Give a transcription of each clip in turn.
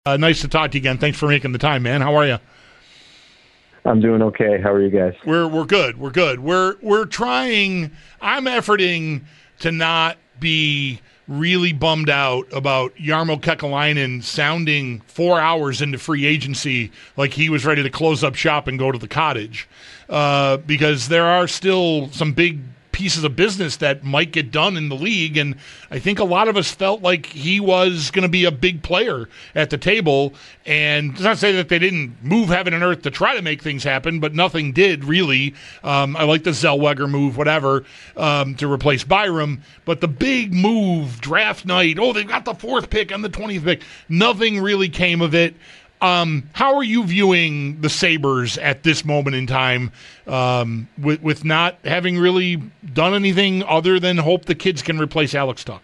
Nice to talk to you again. Thanks for making the time, man. How are you? I'm doing okay. How are you guys? We're good. We're good. We're trying. I'm efforting to not be really bummed out about Jarmo Kekalainen sounding 4 hours into free agency like he was ready to close up shop and go to the cottage, because there are still some big pieces of business that might get done in the league, and I think a lot of us felt like he was going to be a big player at the table. And it's not to say that they didn't move heaven and earth to try to make things happen, but nothing did really. I like the Zellweger move, whatever, to replace Byram, but the big move, draft night, they've got the 4th pick and the 20th pick, nothing really came of it. How are you viewing the Sabres at this moment in time, with not having really done anything other than hope the kids can replace Alex Tuch?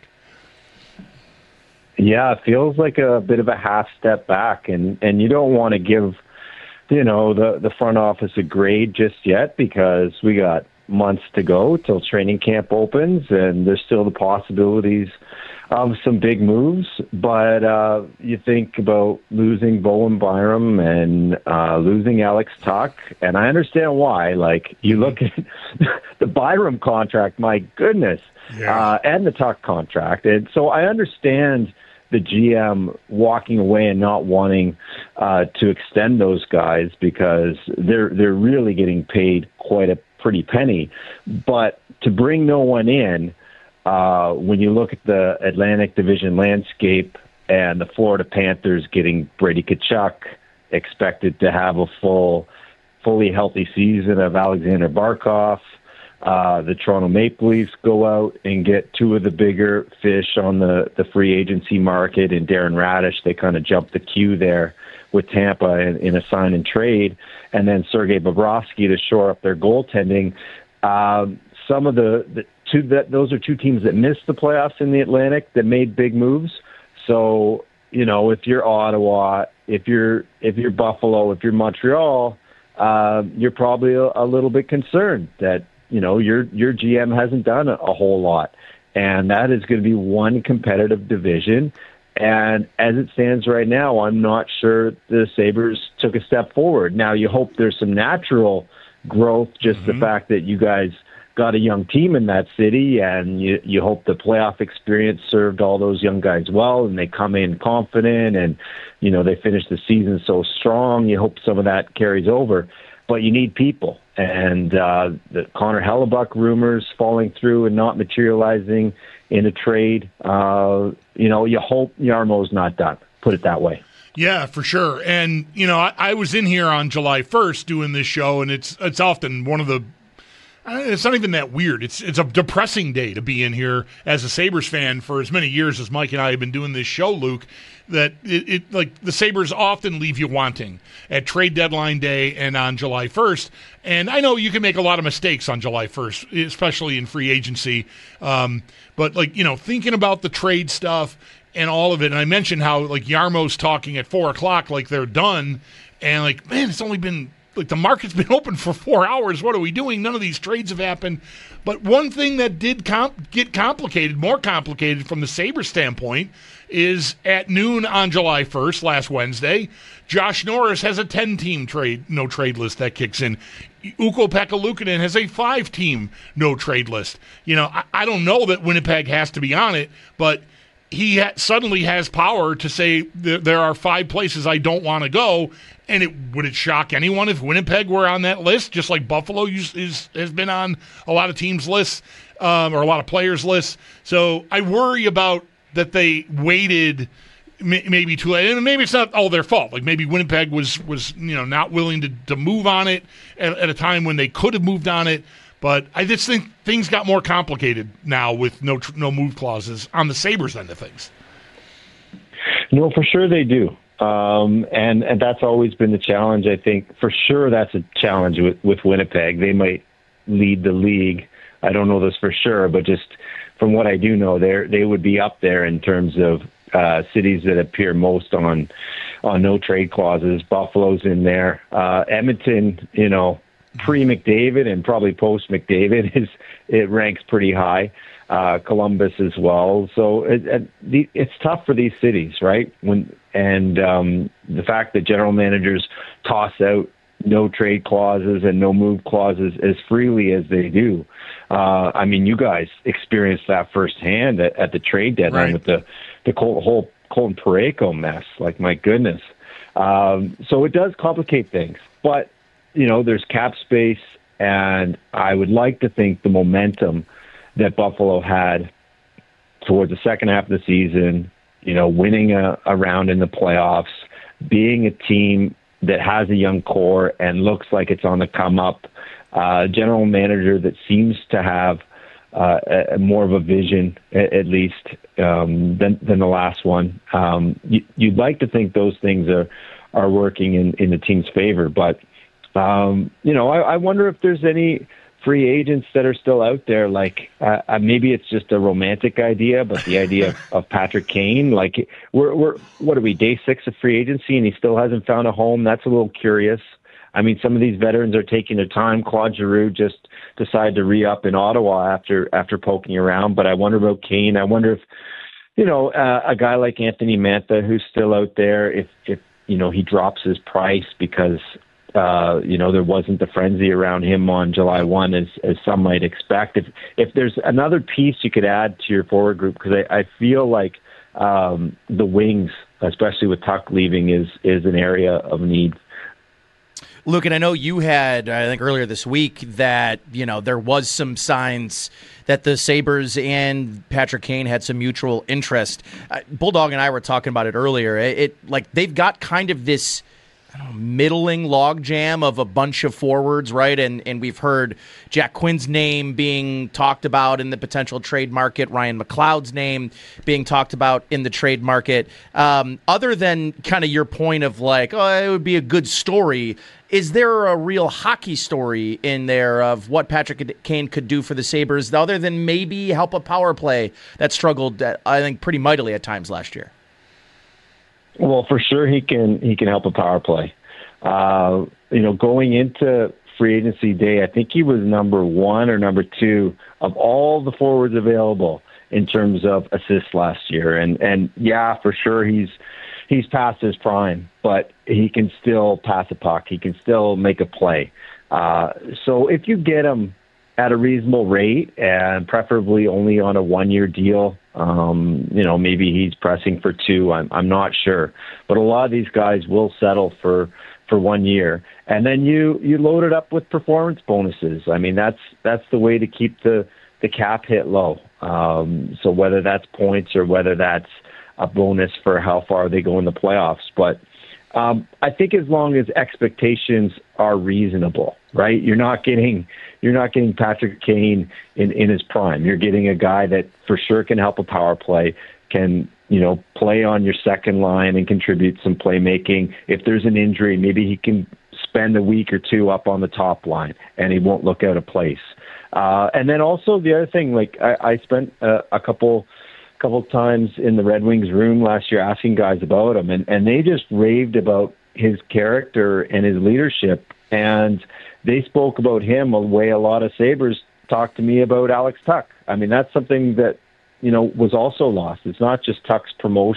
Yeah, it feels like a bit of a half step back, and you don't want to give, the front office a grade just yet, because we got months to go till training camp opens, and there's still the possibilities of some big moves. But you think about losing Bowen Byram and losing Alex Tuch, and I understand why. Like, you look at the Byram contract, my goodness, and the Tuch contract. And so I understand the GM walking away and not wanting to extend those guys, because they're really getting paid quite a pretty penny. But to bring no one in, when you look at the Atlantic Division landscape and the Florida Panthers getting Brady Tkachuk, expected to have a fully healthy season of Alexander Barkov, the Toronto Maple Leafs go out and get 2 of the bigger fish on the free agency market, and Darren Radish, they kind of jumped the queue there with Tampa in a sign and trade, and then Sergei Bobrovsky to shore up their goaltending. Some of those are 2 teams that missed the playoffs in the Atlantic that made big moves. So, if you're Ottawa, if you're Buffalo, if you're Montreal, you're probably a little bit concerned that, your GM hasn't done a whole lot. And that is going to be one competitive division. And as it stands right now, I'm not sure the Sabres took a step forward. Now, you hope there's some natural growth, just the fact that you guys got a young team in that city, and you hope the playoff experience served all those young guys well, and they come in confident, and they finish the season so strong. You hope some of that carries over, but you need people. And the Connor Hellebuck rumors falling through and not materializing in a trade, you hope Jarmo's not done. Put it that way. Yeah, for sure. And I was in here on July 1st doing this show, and it's often one of the. It's not even that weird. It's a depressing day to be in here as a Sabres fan for as many years as Mike and I have been doing this show, Luke, that it like the Sabres often leave you wanting at trade deadline day and on July 1st. And I know you can make a lot of mistakes on July 1st, especially in free agency. But thinking about the trade stuff and all of it, and I mentioned how Jarmo's talking at 4:00 like they're done, and man, it's only been the market's been open for 4 hours. What are we doing? None of these trades have happened. But one thing that did get more complicated from the Sabres standpoint, is at noon on July 1st, last Wednesday, Josh Norris has a 10-team no-trade list that kicks in. Ukko-Pekka Luukkonen has a 5-team no-trade list. I don't know that Winnipeg has to be on it, but he suddenly has power to say there are 5 places I don't want to go. And would it shock anyone if Winnipeg were on that list, just like Buffalo has been on a lot of teams' lists, or a lot of players' lists? So I worry about that they waited maybe too late. And maybe it's not all their fault. Maybe Winnipeg was not willing to move on it at a time when they could have moved on it. But I just think things got more complicated now with no move clauses on the Sabres end of things. No, for sure they do. And that's always been the challenge. I think for sure that's a challenge with Winnipeg. They might lead the league. I don't know this for sure, but just from what I do know, they would be up there in terms of cities that appear most on no trade clauses. Buffalo's in there. Edmonton, pre-McDavid and probably post-McDavid, it ranks pretty high. Columbus as well. So it's tough for these cities, right? The fact that general managers toss out no trade clauses and no move clauses as freely as they do. I mean, you guys experienced that firsthand at the trade deadline, right, with the whole Colton Parayko mess. Like, my goodness. So it does complicate things. But, there's cap space, and I would like to think the momentum that Buffalo had towards the second half of the season, winning a round in the playoffs, being a team that has a young core and looks like it's on the come up, general manager that seems to have more of a vision, at least, than the last one. You'd like to think those things are working in the team's favor, but I wonder if there's any free agents that are still out there. Like, maybe it's just a romantic idea, but the idea of Patrick Kane, like, we're what are we, day 6 of free agency, and he still hasn't found a home? That's a little curious. I mean, some of these veterans are taking their time. Claude Giroux just decided to re-up in Ottawa after poking around, but I wonder about Kane. I wonder if, a guy like Anthony Mantha, who's still out there, if he drops his price because there wasn't the frenzy around him on July 1 as some might expect. If there's another piece you could add to your forward group, because I feel like the wings, especially with Tuch leaving, is an area of need. Luke, and I know you had, I think earlier this week, that there was some signs that the Sabres and Patrick Kane had some mutual interest. Bulldog and I were talking about it earlier. They've got kind of this middling logjam of a bunch of forwards, right? And we've heard Jack Quinn's name being talked about in the potential trade market, Ryan McLeod's name being talked about in the trade market. Other than kind of your point of like, it would be a good story, is there a real hockey story in there of what Patrick Kane could do for the Sabres, other than maybe help a power play that struggled, I think, pretty mightily at times last year? Well, for sure he can help a power play. Going into free agency day, I think he was number 1 or number 2 of all the forwards available in terms of assists last year. And yeah, for sure he's past his prime, but he can still pass a puck. He can still make a play. So if you get him at a reasonable rate, and preferably only on a 1-year deal, maybe he's pressing for 2. I'm not sure, but a lot of these guys will settle for 1 year, and then you load it up with performance bonuses. I mean, that's the way to keep the cap hit low. So whether that's points or whether that's a bonus for how far they go in the playoffs, but I think as long as expectations are reasonable, right? You're not getting Patrick Kane in his prime. You're getting a guy that for sure can help a power play, can play on your second line and contribute some playmaking. If there's an injury, maybe he can spend a week or 2 up on the top line and he won't look out of place. And then also the other thing, like I spent a couple times in the Red Wings room last year asking guys about him, and they just raved about his character and his leadership, and they spoke about him the way a lot of Sabres talked to me about Alex Tuch. I mean, that's something that was also lost. It's not just Tuch's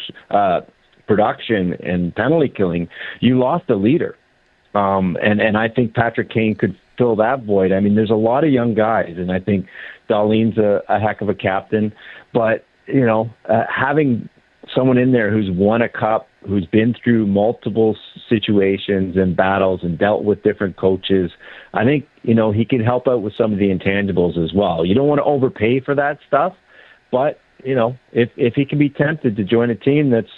production and penalty killing. You lost a leader, and I think Patrick Kane could fill that void. I mean, there's a lot of young guys, and I think Dahlin's a heck of a captain, but having someone in there who's won a cup, who's been through multiple situations and battles and dealt with different coaches, I think, he can help out with some of the intangibles as well. You don't want to overpay for that stuff, but, if he can be tempted to join a team that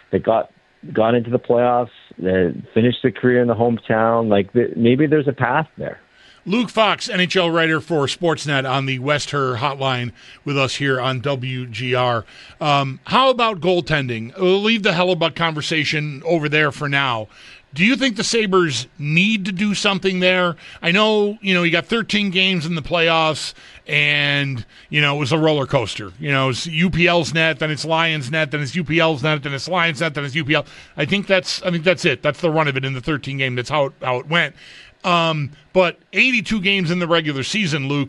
got into the playoffs, finished the career in the hometown, maybe there's a path there. Luke Fox, NHL writer for Sportsnet on the West Her hotline with us here on WGR. How about goaltending? We'll leave the Hellebuyck conversation over there for now. Do you think the Sabres need to do something there? I know, you got 13 games in the playoffs, and, it was a roller coaster. It's UPL's net, then it's Lions net, then it's UPL's net, then it's Lions net, then it's UPL. I think that's it. That's the run of it in the 13 game. That's how it went. But 82 games in the regular season, Luke,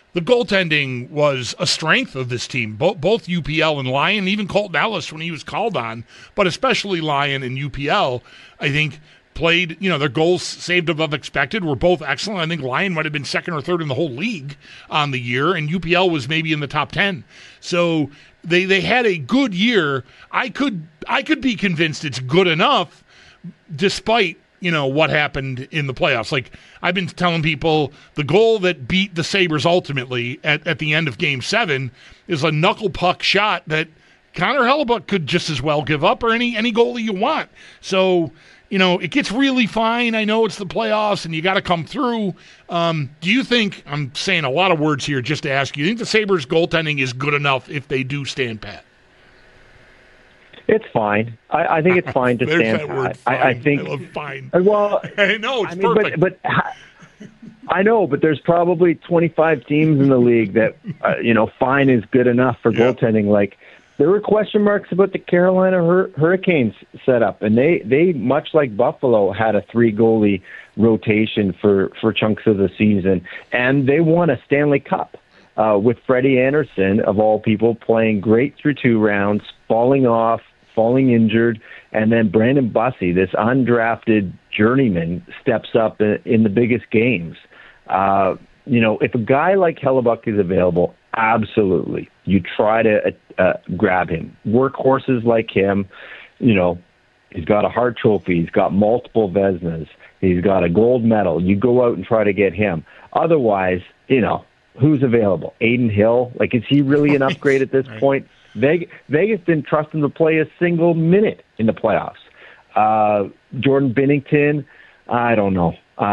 the goaltending was a strength of this team. Both UPL and Lyon, even Colton Ellis when he was called on, but especially Lyon and UPL, I think played, their goals saved above expected were both excellent. I think Lyon might have been second or third in the whole league on the year, and UPL was maybe in the top 10. So they had a good year. I could be convinced it's good enough despite what happened in the playoffs. Like I've been telling people, the goal that beat the Sabres ultimately at the end of Game 7 is a knuckle puck shot that Connor Hellebuyck could just as well give up, or any goalie you want. So, it gets really fine. I know it's the playoffs and you got to come through. Do you think, I'm saying a lot of words here just to ask you think the Sabres goaltending is good enough if they do stand pat? It's fine. I think it's fine to stand pat. I think. I love fine. Well, I know it's perfect. But I know, but there's probably 25 teams in the league that fine is good enough for goaltending. Like there were question marks about the Carolina Hurricanes setup, and they much like Buffalo had a 3-goalie rotation for chunks of the season, and they won a Stanley Cup. With Freddie Anderson, of all people, playing great through 2 rounds, falling injured, and then Brandon Bussey, this undrafted journeyman, steps up in the biggest games. If a guy like Hellebuyck is available, absolutely, you try to grab him. Workhorses like him, he's got a Hart Trophy, he's got multiple Vezinas, he's got a gold medal. You go out and try to get him. Otherwise, who's available? Aiden Hill? Like, is he really an upgrade at this point? Vegas didn't trust him to play a single minute in the playoffs. Jordan Binnington, I don't know.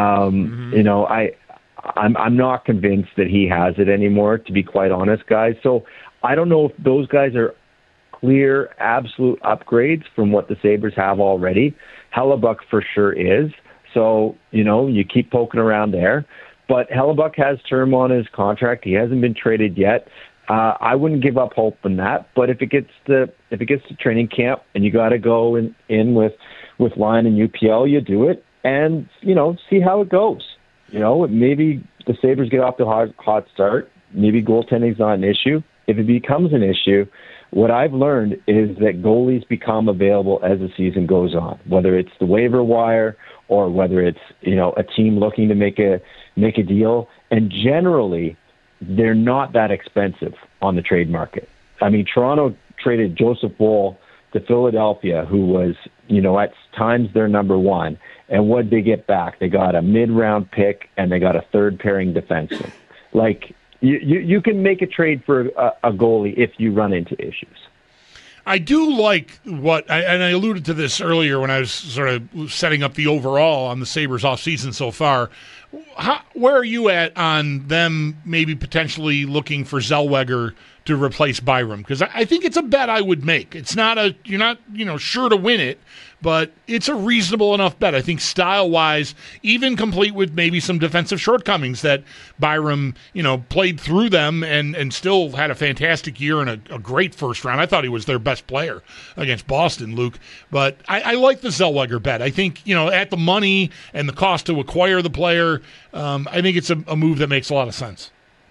I'm not convinced that he has it anymore, to be quite honest, guys. So I don't know if those guys are clear, absolute upgrades from what the Sabres have already. Hellebuyck for sure is. So, you keep poking around there. But Hellebuyck has term on his contract. He hasn't been traded yet. I wouldn't give up hope on that. But if it gets to training camp and you got to go in with Lyon and UPL, you do it and see how it goes. Maybe the Sabres get off to a hot start. Maybe goaltending's not an issue. If it becomes an issue, what I've learned is that goalies become available as the season goes on, whether it's the waiver wire or whether it's a team looking to make a deal. And generally, they're not that expensive on the trade market. I mean, Toronto traded Joseph Woll to Philadelphia, who was, at times their number one. And what did they get back? They got a mid-round pick and they got a third-pairing defenseman. Like, you can make a trade for a goalie if you run into issues. I do like and I alluded to this earlier when I was sort of setting up the overall on the Sabres offseason so far. Where are you at on them maybe potentially looking for Zellweger to replace Byram? Because I think it's a bet I would make. It's not you're not sure to win it, but it's a reasonable enough bet. I think style-wise, even complete with maybe some defensive shortcomings that Byram, played through them and still had a fantastic year and a great first round. I thought he was their best player against Boston, Luke. But I like the Zellweger bet. I think, at the money and the cost to acquire the player, I think it's a move that makes a lot of sense.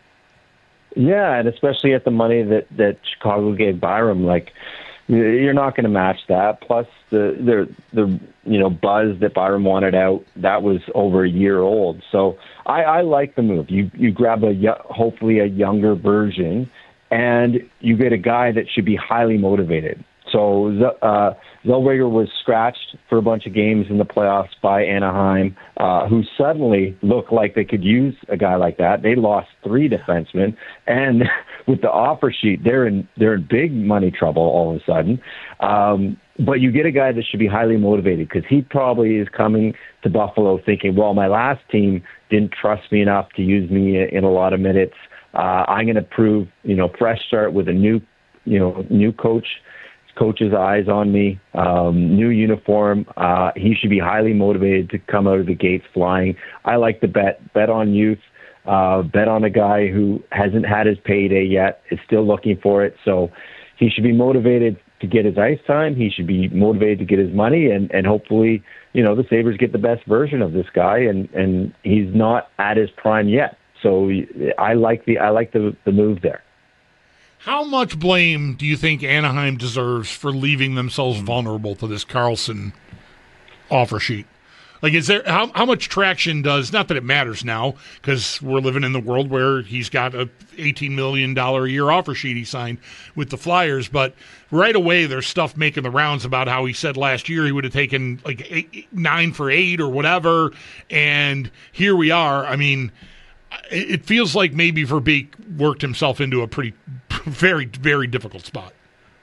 Yeah, and especially at the money that Chicago gave Byram, like, you're not going to match that. Plus the buzz that Byram wanted out, that was over a year old. So I like the move. You grab hopefully a younger version, and you get a guy that should be highly motivated. So Zellweger was scratched for a bunch of games in the playoffs by Anaheim, who suddenly looked like they could use a guy like that. They lost 3 defensemen, and with the offer sheet, they're in big money trouble all of a sudden. But you get a guy that should be highly motivated because he probably is coming to Buffalo thinking, well, my last team didn't trust me enough to use me in a lot of minutes. I'm going to prove, fresh start with a new coach's eyes on me, new uniform. He should be highly motivated to come out of the gates flying. I like the bet on youth, bet on a guy who hasn't had his payday yet, is still looking for it. So he should be motivated to get his ice time. He should be motivated to get his money, and hopefully, the Sabres get the best version of this guy, and he's not at his prime yet. So I like the move there. How much blame do you think Anaheim deserves for leaving themselves vulnerable to this Karlsson offer sheet? Like, is there how much traction does, not that it matters now, because we're living in the world where he's got a $18 million a year offer sheet he signed with the Flyers, but right away there's stuff making the rounds about how he said last year he would have taken like 9 for 8 or whatever, and here we are. I mean, it feels like maybe Verbeek worked himself into a pretty, very, very difficult spot.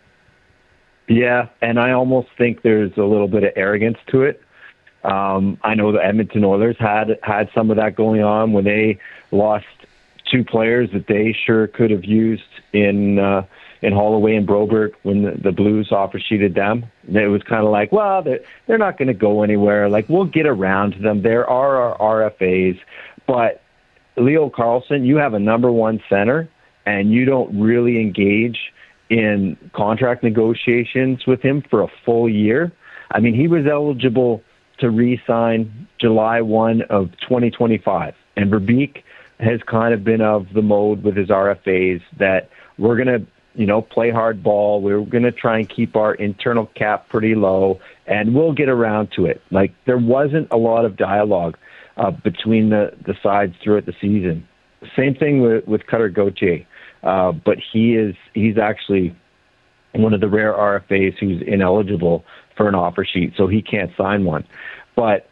Yeah, and I almost think there's a little bit of arrogance to it. I know the Edmonton Oilers had some of that going on when they lost 2 players that they sure could have used in Holloway and Broberg when the Blues offer sheeted them. It was kind of like, well, they're not going to go anywhere. Like, we'll get around to them. There are our RFAs. But Leo Carlsson, you have a number 1 center, and you don't really engage in contract negotiations with him for a full year. I mean, he was eligible to re-sign July 1 of 2025. And Verbeek has kind of been of the mode with his RFAs that we're going to, play hard ball. We're going to try and keep our internal cap pretty low, and we'll get around to it. Like, there wasn't a lot of dialogue between the sides throughout the season. Same thing with Cutter Gauthier. But he's actually one of the rare RFAs who's ineligible for an offer sheet, so he can't sign one. But,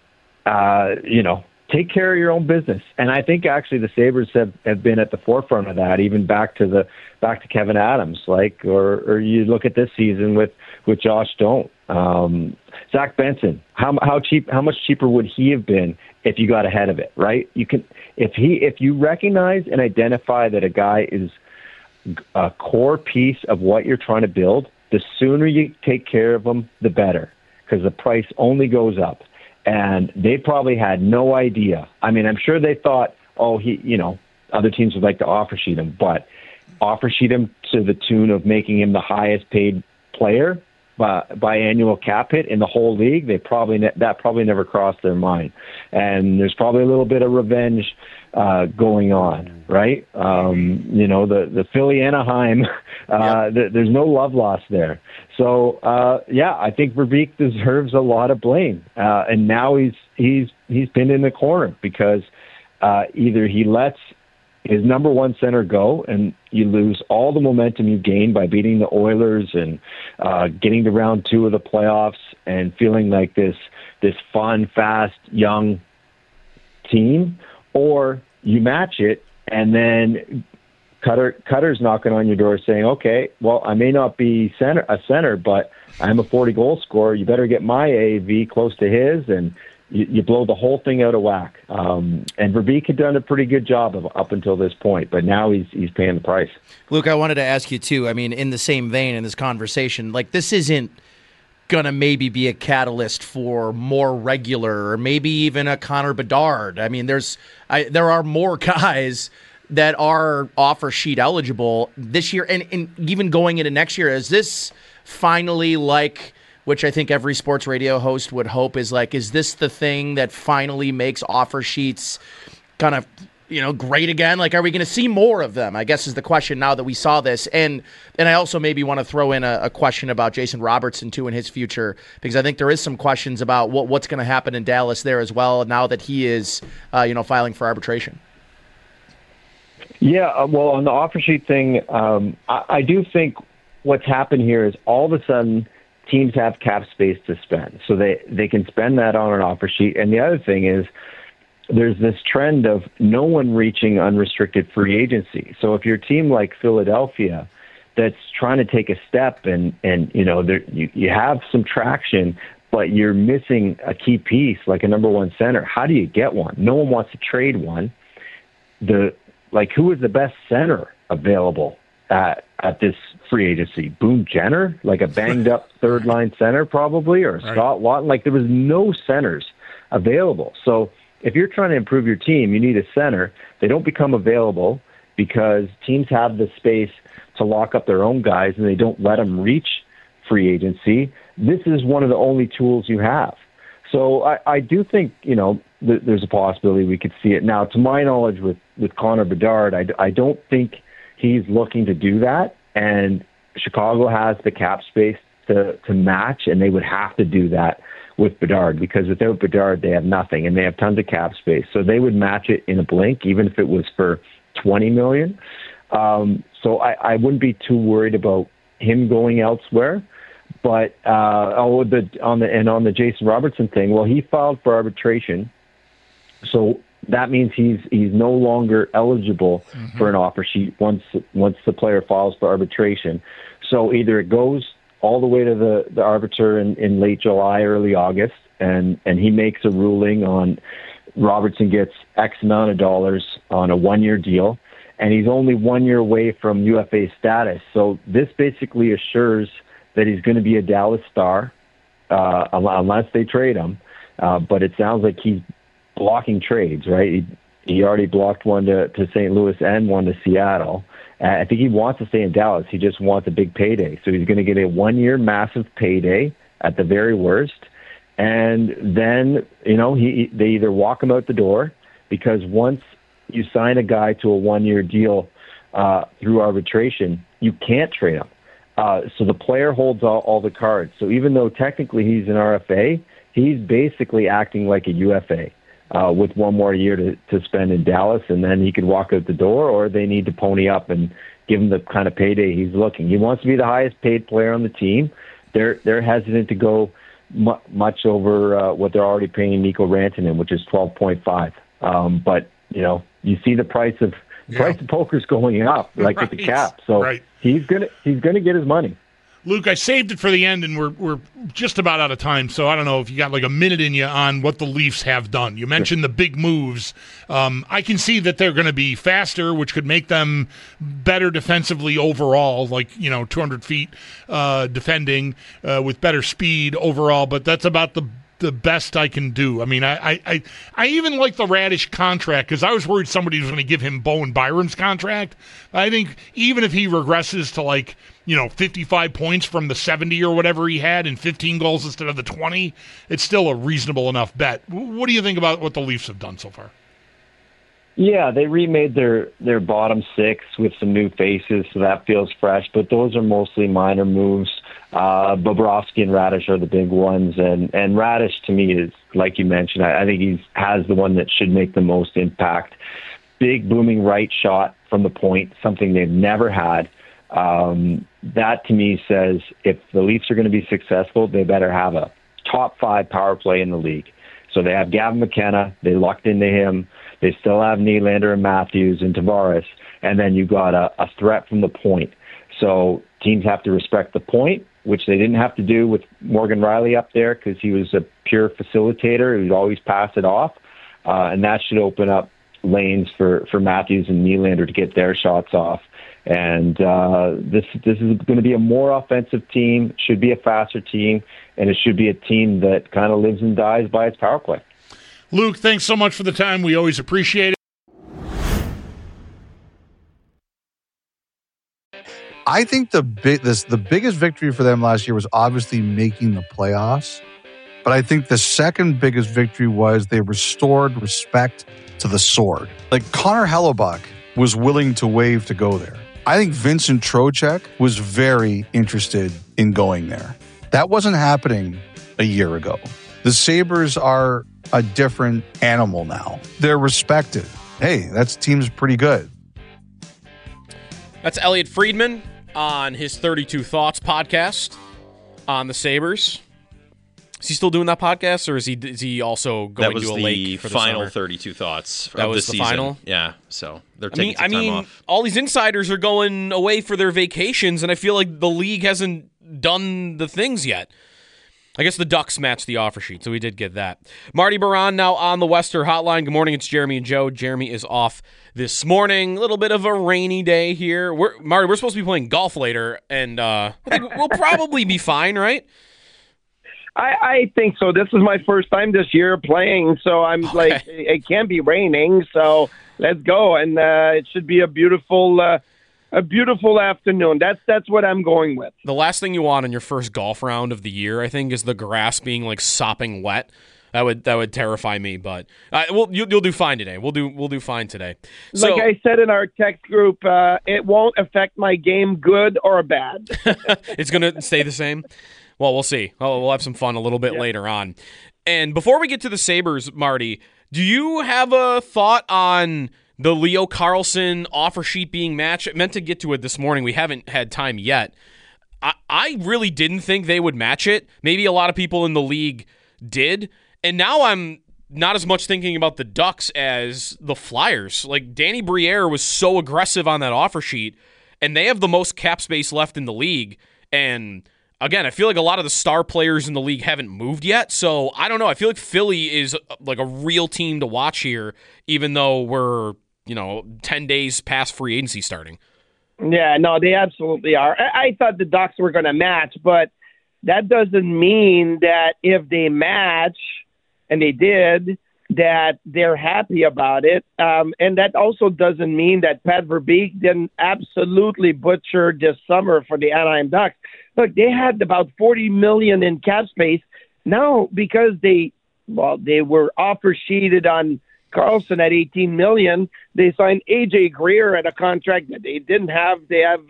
take care of your own business. And I think actually the Sabres have been at the forefront of that, even back to Kevin Adams, or you look at this season with Josh Doan. Zach Benson, how much cheaper would he have been if you got ahead of it, right? You can, if you recognize and identify that a guy is a core piece of what you're trying to build, the sooner you take care of them, the better, because the price only goes up. And they probably had no idea. I mean, I'm sure they thought, other teams would like to offer sheet him, but offer sheet him to the tune of making him the highest paid player by annual cap hit in the whole league. That probably never crossed their mind. And there's probably a little bit of revenge going on, right? The Philly Anaheim, there's no love lost there. So I think Verbeek deserves a lot of blame, and now he's pinned in the corner because either he lets his number 1 center go, and you lose all the momentum you gained by beating the Oilers and getting to round 2 of the playoffs and feeling like this fun, fast, young team, or you match it, and then Cutter's knocking on your door saying, okay, well, I may not be a center, but I'm a 40-goal scorer. You better get my AAV close to his, and you blow the whole thing out of whack. And Verbeek had done a pretty good job up until this point, but now he's paying the price. Luke, I wanted to ask you, too, I mean, in the same vein in this conversation, like, this isn't going to maybe be a catalyst for more regular or maybe even a Connor Bedard. I mean, there are more guys that are offer sheet eligible this year and even going into next year. Is this finally which I think every sports radio host would hope is this the thing that finally makes offer sheets kind of, great again? Like, are we going to see more of them, I guess, is the question now that we saw this. And I also maybe want to throw in a question about Jason Robertson, too, in his future, because I think there is some questions about what's going to happen in Dallas there as well now that he is, filing for arbitration. Yeah, well, on the offer sheet thing, I do think what's happened here is all of a sudden teams have cap space to spend. So they can spend that on an offer sheet. And the other thing is there's this trend of no one reaching unrestricted free agency. So if you're a team like Philadelphia that's trying to take a step and you have some traction, but you're missing a key piece like a number 1 center, how do you get one? No one wants to trade one. Who is the best center available at this free agency? Boone Jenner, like a banged up third line center probably, or right. Scott Laughton. Like, there was no centers available. So if you're trying to improve your team, you need a center. They don't become available because teams have the space to lock up their own guys and they don't let them reach free agency. This is one of the only tools you have. So I do think, there's a possibility we could see it. Now, to my knowledge, with Connor Bedard, I don't think he's looking to do that. And Chicago has the cap space to match, and they would have to do that with Bedard, because without Bedard, they have nothing, and they have tons of cap space. So they would match it in a blink, even if it was for $20 million. So I wouldn't be too worried about him going elsewhere. But on the Jason Robertson thing, well, he filed for arbitration, so that means he's no longer eligible for an offer sheet once the player files for arbitration. So either it goes all the way to the arbiter in late July, early August, and he makes a ruling on Robertson gets X amount of dollars on a 1-year deal, and he's only 1 year away from UFA status. So this basically assures that he's going to be a Dallas Star unless they trade him. But it sounds like he's blocking trades, right? He already blocked one to St. Louis and one to Seattle. I think he wants to stay in Dallas. He just wants a big payday. So he's going to get a 1-year massive payday at the very worst. And then, they either walk him out the door, because once you sign a guy to a 1-year deal through arbitration, you can't trade him. So the player holds all the cards. So even though technically he's an RFA, he's basically acting like a UFA with 1 more year to spend in Dallas, and then he could walk out the door, or they need to pony up and give him the kind of payday he's looking. He wants to be the highest paid player on the team. They're hesitant to go much over what they're already paying Mikko Rantanen, which is 12.5. But you see the price of poker's going up, like with the cap. So he's gonna get his money. Luke, I saved it for the end, and we're just about out of time, so I don't know if you got like a minute in you on what the Leafs have done. You mentioned the big moves. I can see that they're going to be faster, which could make them better defensively overall, like 200 feet defending with better speed overall, but that's about the best I can do. I mean, I even like the Radish contract, because I was worried somebody was going to give him Bowen Byram's contract. I think even if he regresses to 55 points from the 70 or whatever he had and 15 goals instead of the 20, it's still a reasonable enough bet. What do you think about what the Leafs have done so far? Yeah, they remade their bottom 6 with some new faces, so that feels fresh, but those are mostly minor moves. Bobrovsky and Radish are the big ones, and Radish to me is, like you mentioned, I think he has the one that should make the most impact. Big booming right shot from the point, something they've never had. That to me says if the Leafs are going to be successful, they better have a top 5 power play in the league. So they have Gavin McKenna, they lucked into him. They still have Nylander and Matthews and Tavares, and then you got a threat from the point. So teams have to respect the point, which they didn't have to do with Morgan Rielly up there because he was a pure facilitator. He would always pass it off, and that should open up lanes for Matthews and Nylander to get their shots off. And this is going to be a more offensive team, should be a faster team, and it should be a team that kind of lives and dies by its power play. Luke, thanks so much for the time. We always appreciate it. I think the biggest victory for them last year was obviously making the playoffs. But I think the second biggest victory was they restored respect to the Sword. Like Connor Hellebuck was willing to waive to go there. I think Vincent Trocheck was very interested in going there. That wasn't happening a year ago. The Sabres are a different animal now. They're respected. Hey, that team's pretty good. That's Elliot Friedman on his 32 Thoughts podcast on the Sabres. Is he still doing that podcast, or is he also going to a lake for the final summer? 32 Thoughts That of was the the season. final? Yeah, so they're taking some time off. all these insiders are going away for their vacations, and I feel like the league hasn't done the things yet. I guess the Ducks matched the offer sheet, so we did get that. Marty Baron now on the Wester Hotline. Good morning, it's Jeremy and Joe. Jeremy is off this morning. A little bit of a rainy day here. Marty, we're supposed to be playing golf later, and I think we'll probably be fine, right? I think so. This is my first time this year playing, so I'm like, it can't be raining, so let's go. And it should be a beautiful afternoon. That's what I'm going with. The last thing you want on your first golf round of the year, I think, is the grass being like sopping wet. That would terrify me. But you'll do fine today. We'll do fine today. So, like I said in our text group, it won't affect my game, good or bad. It's gonna stay the same. Well, we'll see. We'll have some fun a little bit later on. And before we get to the Sabres, Marty, do you have a thought on the Leo Carlsson offer sheet being matched? I meant to get to it this morning. We haven't had time yet. I really didn't think they would match it. Maybe a lot of people in the league did. And now I'm not as much thinking about the Ducks as the Flyers. Like, Danny Briere was so aggressive on that offer sheet, and they have the most cap space left in the league. And again, I feel like a lot of the star players in the league haven't moved yet. So I don't know. I feel like Philly is like a real team to watch here, even though we're 10 days past free agency starting. Yeah, no, they absolutely are. I thought the Ducks were going to match, but that doesn't mean that if they match, and they did, that they're happy about it. And that also doesn't mean that Pat Verbeek didn't absolutely butcher this summer for the Anaheim Ducks. Look, they had about $40 million in cap space. Now, because they were offer sheeted on Carlson at $18 million, they signed AJ Greer at a contract that they didn't have. They have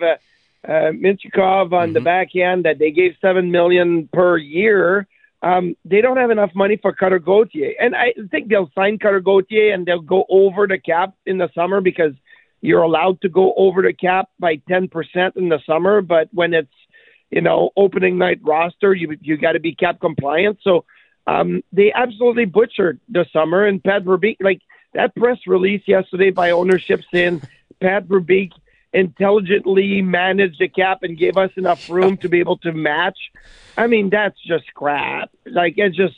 Minchikov on the back end that they gave $7 million per year. They don't have enough money for Cutter Gauthier. And I think they'll sign Cutter Gauthier and they'll go over the cap in the summer because you're allowed to go over the cap by 10% in the summer. But when it's, opening night roster, you got to be cap compliant. So they absolutely butchered the summer. And Pat Verbeek, like that press release yesterday by ownership saying Pat Verbeek intelligently managed the cap and gave us enough room to be able to match. I mean, that's just crap. Like, it's just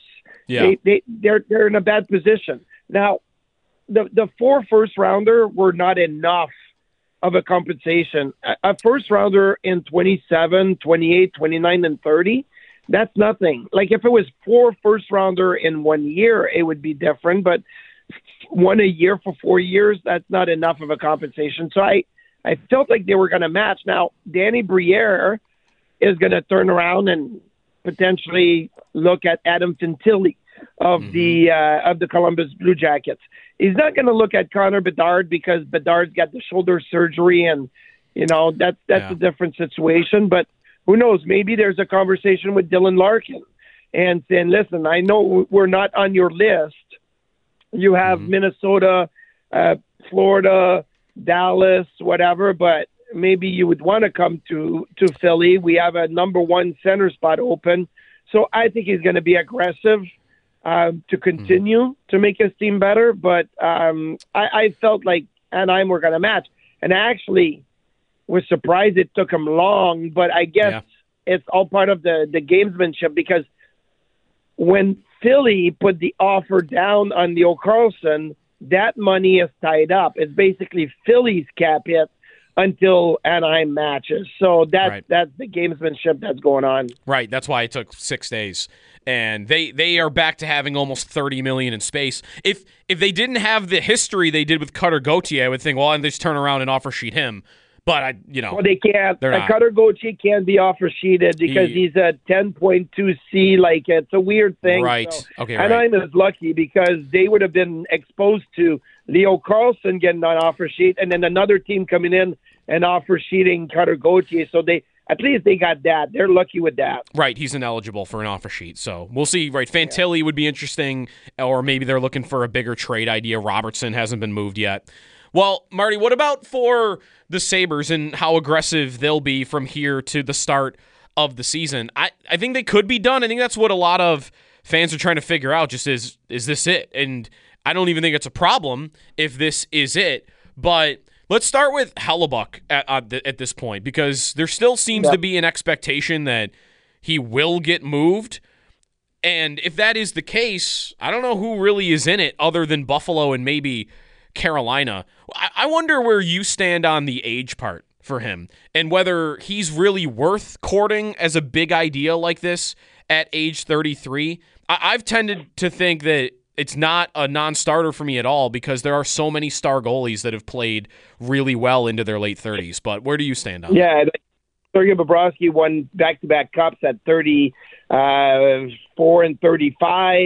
they're in a bad position. Now, the 4 first-rounder were not enough of a compensation. A first-rounder in 27, 28, 29, and 30, that's nothing. Like, if it was 4 first-rounder in 1 year, it would be different. But 1 a year for 4 years, that's not enough of a compensation. So I felt like they were going to match. Now, Danny Briere is going to turn around and potentially look at Adam Fantilli of the Columbus Blue Jackets. He's not going to look at Connor Bedard because Bedard's got the shoulder surgery, and that's a different situation. But who knows? Maybe there's a conversation with Dylan Larkin and saying, "Listen, I know we're not on your list. You have Minnesota, Florida, Dallas, whatever, but maybe you would want to come to Philly. We have a number 1 center spot open." So I think he's going to be aggressive to continue to make his team better. But I felt like Anaheim were going to match. And I actually was surprised it took him long, but I guess it's all part of the gamesmanship, because when Philly put the offer down on Leo Carlsson, that money is tied up. It's basically Philly's cap hit until Anaheim matches. So that's the gamesmanship that's going on. Right. That's why it took 6 days. And they are back to having almost $30 million in space. If they didn't have the history they did with Cutter Gauthier, I would think, well, and they just turn around and offer sheet him. But well, they can't. Not. Cutter Gauthier can't be offer sheeted because he's a 10.2C. Like, it's a weird thing. Right. So, okay. And I'm as lucky because they would have been exposed to Leo Carlsson getting an offer sheet, and then another team coming in and offer sheeting Cutter Gauthier. So at least they got that. They're lucky with that. Right. He's ineligible for an offer sheet. So we'll see. Right. Fantilli would be interesting, or maybe they're looking for a bigger trade idea. Robertson hasn't been moved yet. Well, Marty, what about for the Sabres and how aggressive they'll be from here to the start of the season? I think they could be done. I think that's what a lot of fans are trying to figure out, just is this it? And I don't even think it's a problem if this is it. But let's start with Hellebuyck at this point, because there still seems to be an expectation that he will get moved. And if that is the case, I don't know who really is in it other than Buffalo and maybe Carolina. I wonder where you stand on the age part for him and whether he's really worth courting as a big idea like this at age 33. I've tended to think that it's not a non-starter for me at all because there are so many star goalies that have played really well into their late 30s. But where do you stand on that? Yeah, Sergei Bobrovsky won back-to-back cups at 34 and 35.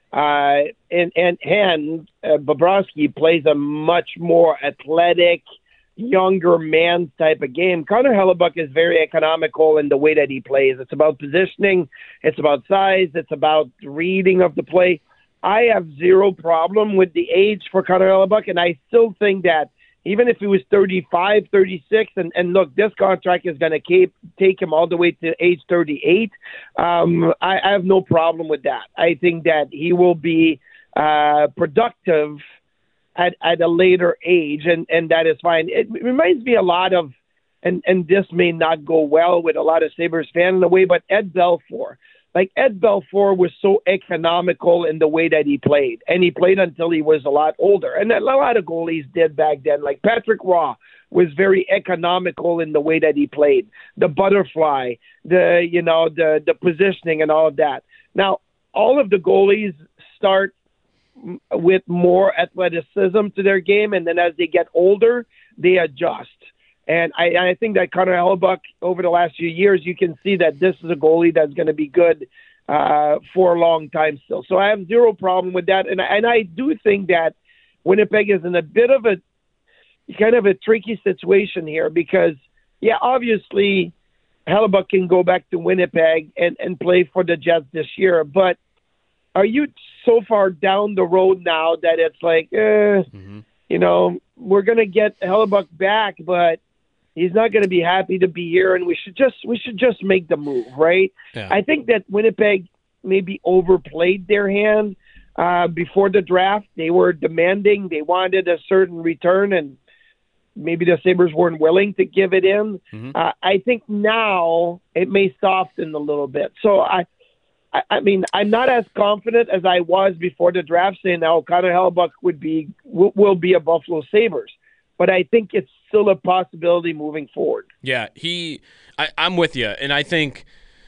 and Bobrovsky plays a much more athletic, younger man type of game. Connor Hellebuyck is very economical in the way that he plays. It's about positioning, it's about size, it's about reading of the play. I have zero problem with the age for Connor Hellebuyck, and I still think that even if he was 35, 36, and look, this contract is going to take him all the way to age 38, I have no problem with that. I think that he will be productive at a later age, and that is fine. It reminds me a lot of, and this may not go well with a lot of Sabres fans in a way, but Ed Belfour. Like, Ed Belfour was so economical in the way that he played, and he played until he was a lot older. And a lot of goalies did back then. Like Patrick Roy was very economical in the way that he played. The butterfly, the positioning and all of that. Now, all of the goalies start with more athleticism to their game, and then as they get older, they adjust. And I think that Connor Hellebuyck, over the last few years, you can see that this is a goalie that's going to be good for a long time still. So I have zero problem with that. And I do think that Winnipeg is in a bit of a kind of a tricky situation here because, yeah, obviously Hellebuyck can go back to Winnipeg and play for the Jets this year. But are you so far down the road now that it's like, we're going to get Hellebuyck back, but he's not going to be happy to be here, and we should just make the move, right? Yeah. I think that Winnipeg maybe overplayed their hand before the draft. They were demanding, they wanted a certain return, and maybe the Sabres weren't willing to give it in. I think now it may soften a little bit. So I mean, I'm not as confident as I was before the draft saying now Connor Hellebuyck will be a Buffalo Sabres. But I think it's still a possibility moving forward. Yeah, I'm with you. And I think,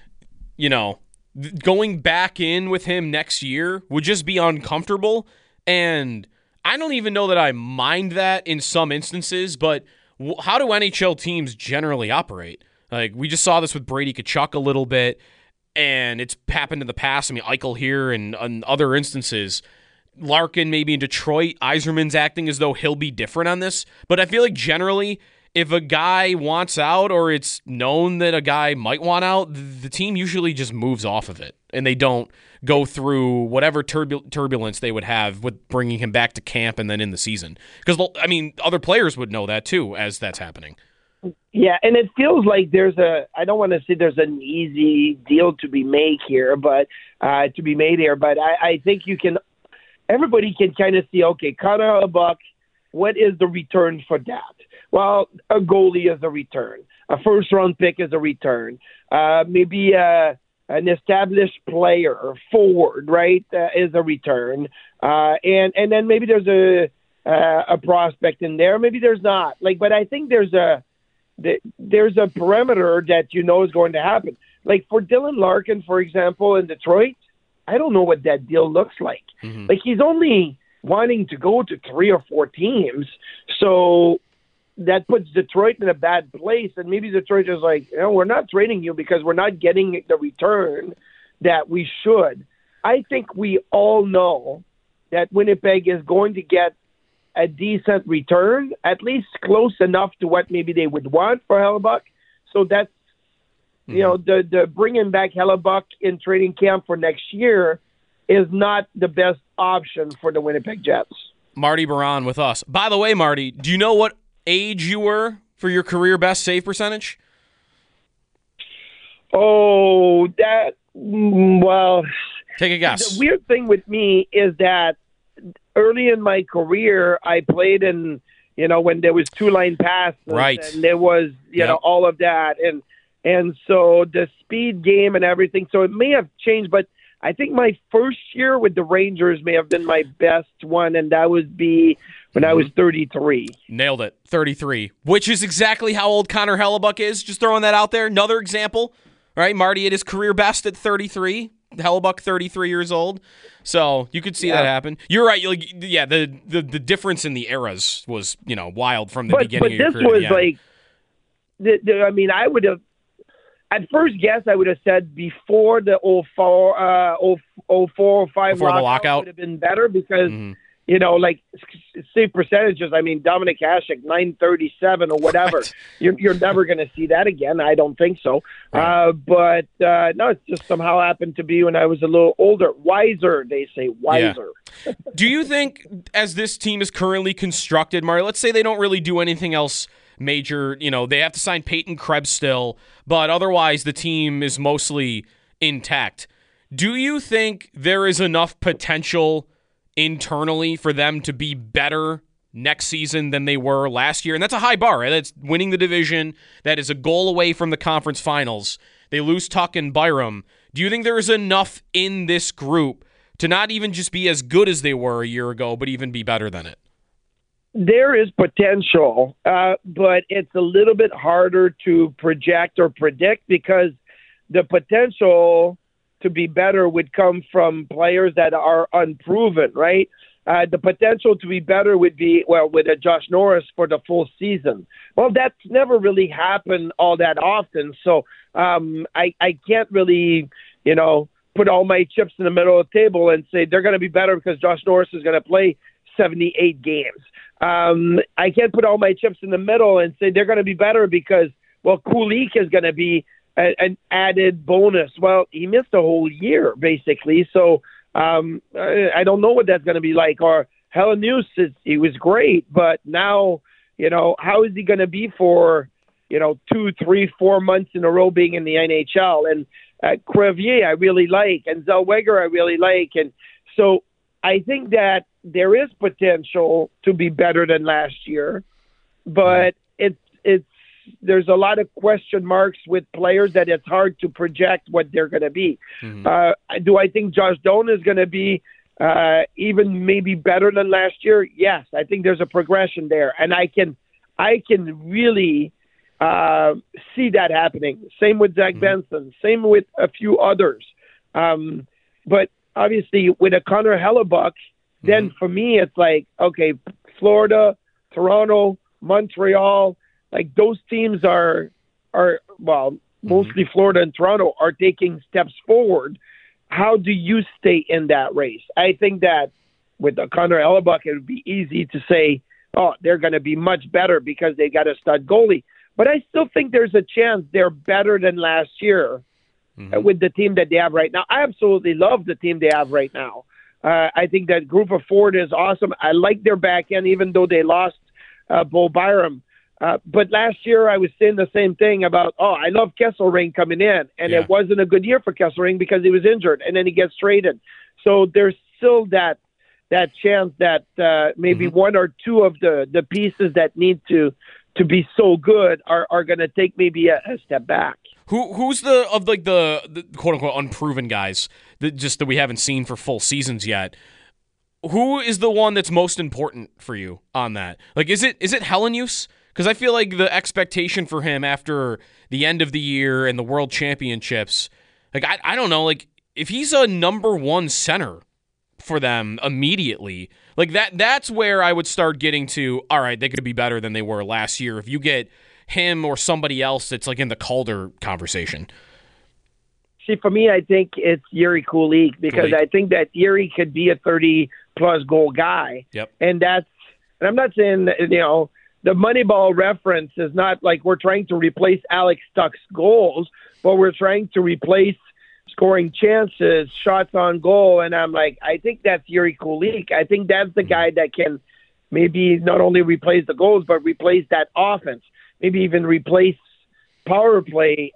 going back in with him next year would just be uncomfortable. And I don't even know that I mind that in some instances, but how do NHL teams generally operate? Like, we just saw this with Brady Tkachuk a little bit, and it's happened in the past. I mean, Eichel here and other instances. Larkin maybe in Detroit. Yzerman's acting as though he'll be different on this. But I feel like generally, if a guy wants out or it's known that a guy might want out, the team usually just moves off of it. And they don't go through whatever turbulence they would have with bringing him back to camp and then in the season. Because, I mean, other players would know that too as that's happening. Yeah, and it feels like I don't want to say there's an easy deal to be made here, but I think everybody can kind of see, okay, Connor Hellebuyck, what is the return for that? Well, a goalie is a return. A first-round pick is a return. Maybe an established player or forward, right, is a return. And then maybe there's a prospect in there. Maybe there's not. But I think there's a perimeter that is going to happen. Like for Dylan Larkin, for example, in Detroit, I don't know what that deal looks like. Like, he's only wanting to go to 3 or 4 teams. So that puts Detroit in a bad place. And maybe Detroit is like, we're not trading you because we're not getting the return that we should. I think we all know that Winnipeg is going to get a decent return, at least close enough to what maybe they would want for Hellebuyck. So that's, the bringing back Hellebuyck in training camp for next year is not the best option for the Winnipeg Jets. Marty Baron with us. By the way, Marty, do you know what age you were for your career best save percentage? Oh, well. Take a guess. The weird thing with me is that early in my career, I played in, when there was 2-line passes. Right. And there was, all of that. And so the speed game and everything. So it may have changed, but I think my first year with the Rangers may have been my best one, and that would be when I was 33. Nailed it, 33, which is exactly how old Connor Hellebuyck is. Just throwing that out there. Another example, right? Marty at his career best at 33. Hellebuyck, 33 years old. So you could see that happen. You're right. The difference in the eras was, wild from the beginning of your career. But this was I would have, At first guess, I would have said before the 04-05 lockout would have been better because, you know, like save percentages. I mean, Dominic Hasek, 937 or whatever. Right. You're never going to see that again. I don't think so. Right. But no, it's just somehow happened to be when I was a little older. Wiser, they say, wiser. Yeah. Do you think, as this team is currently constructed, Mario, let's say they don't really do anything else major, you know, they have to sign Peyton Krebs still, but otherwise the team is mostly intact. Do you think there is enough potential internally for them to be better next season than they were last year? And that's a high bar, right? That's winning the division. That is a goal away from the conference finals. They lose Tuck and Byram. Do you think there is enough in this group to not even just be as good as they were a year ago, but even be better than it? There is potential, but it's a little bit harder to project or predict because the potential to be better would come from players that are unproven, right? The potential to be better would be, well, with a Josh Norris for the full season. Well, that's never really happened all that often. So I can't really, you know, put all my chips in the middle of the table and say they're going to be better because Josh Norris is going to play 78 games. I can't put all my chips in the middle and say they're going to be better because, well, Kulich is going to be an added bonus. Well, he missed a whole year, basically. So I don't know what that's going to be like. Or Helenius, he was great, but now, you know, how is he going to be for, you know, 2, 3, 4 months in a row being in the NHL? And Crevier I really like, and Zellweger I really like. And so I think that there is potential to be better than last year, but there's a lot of question marks with players that it's hard to project what they're going to be. Do I think Josh Doan is going to be even maybe better than last year? Yes, I think there's a progression there, and I can really see that happening. Same with Zach Benson, same with a few others. But obviously with a Connor Hellebuck, then for me it's like, okay, Florida, Toronto, Montreal, like those teams are mostly Florida and Toronto are taking steps forward. How do you stay in that race? I think that with the Connor Hellebuck, it would be easy to say, oh, they're going to be much better because they got a stud goalie. But I still think there's a chance they're better than last year with the team that they have right now. I absolutely love the team they have right now. I think that group of Ford is awesome. I like their back end, even though they lost Bo Byram. But last year I was saying the same thing about, I love Kesselring coming in. And it wasn't a good year for Kesselring because he was injured, and then he gets traded. So there's still that chance that maybe one or two of the pieces that need to be so good are going to take maybe a step back. Who's the quote unquote unproven guys that we haven't seen for full seasons yet? Who is the one that's most important for you on that? Like, is it Helenius? Because I feel like the expectation for him after the end of the year and the World Championships, like I don't know, like if he's a number one center for them immediately, like that's where I would start getting to, all right, they could be better than they were last year if you get him or somebody else that's like in the Calder conversation. See, for me, I think it's Yuri Kulich because I think that Yuri could be a 30-plus goal guy. Yep. And I'm not saying, you know, the Moneyball reference is not like we're trying to replace Alex Tuck's goals, but we're trying to replace scoring chances, shots on goal. And I'm like, I think that's Yuri Kulich. I think that's the guy that can maybe not only replace the goals, but replace that offense, maybe even replace power play,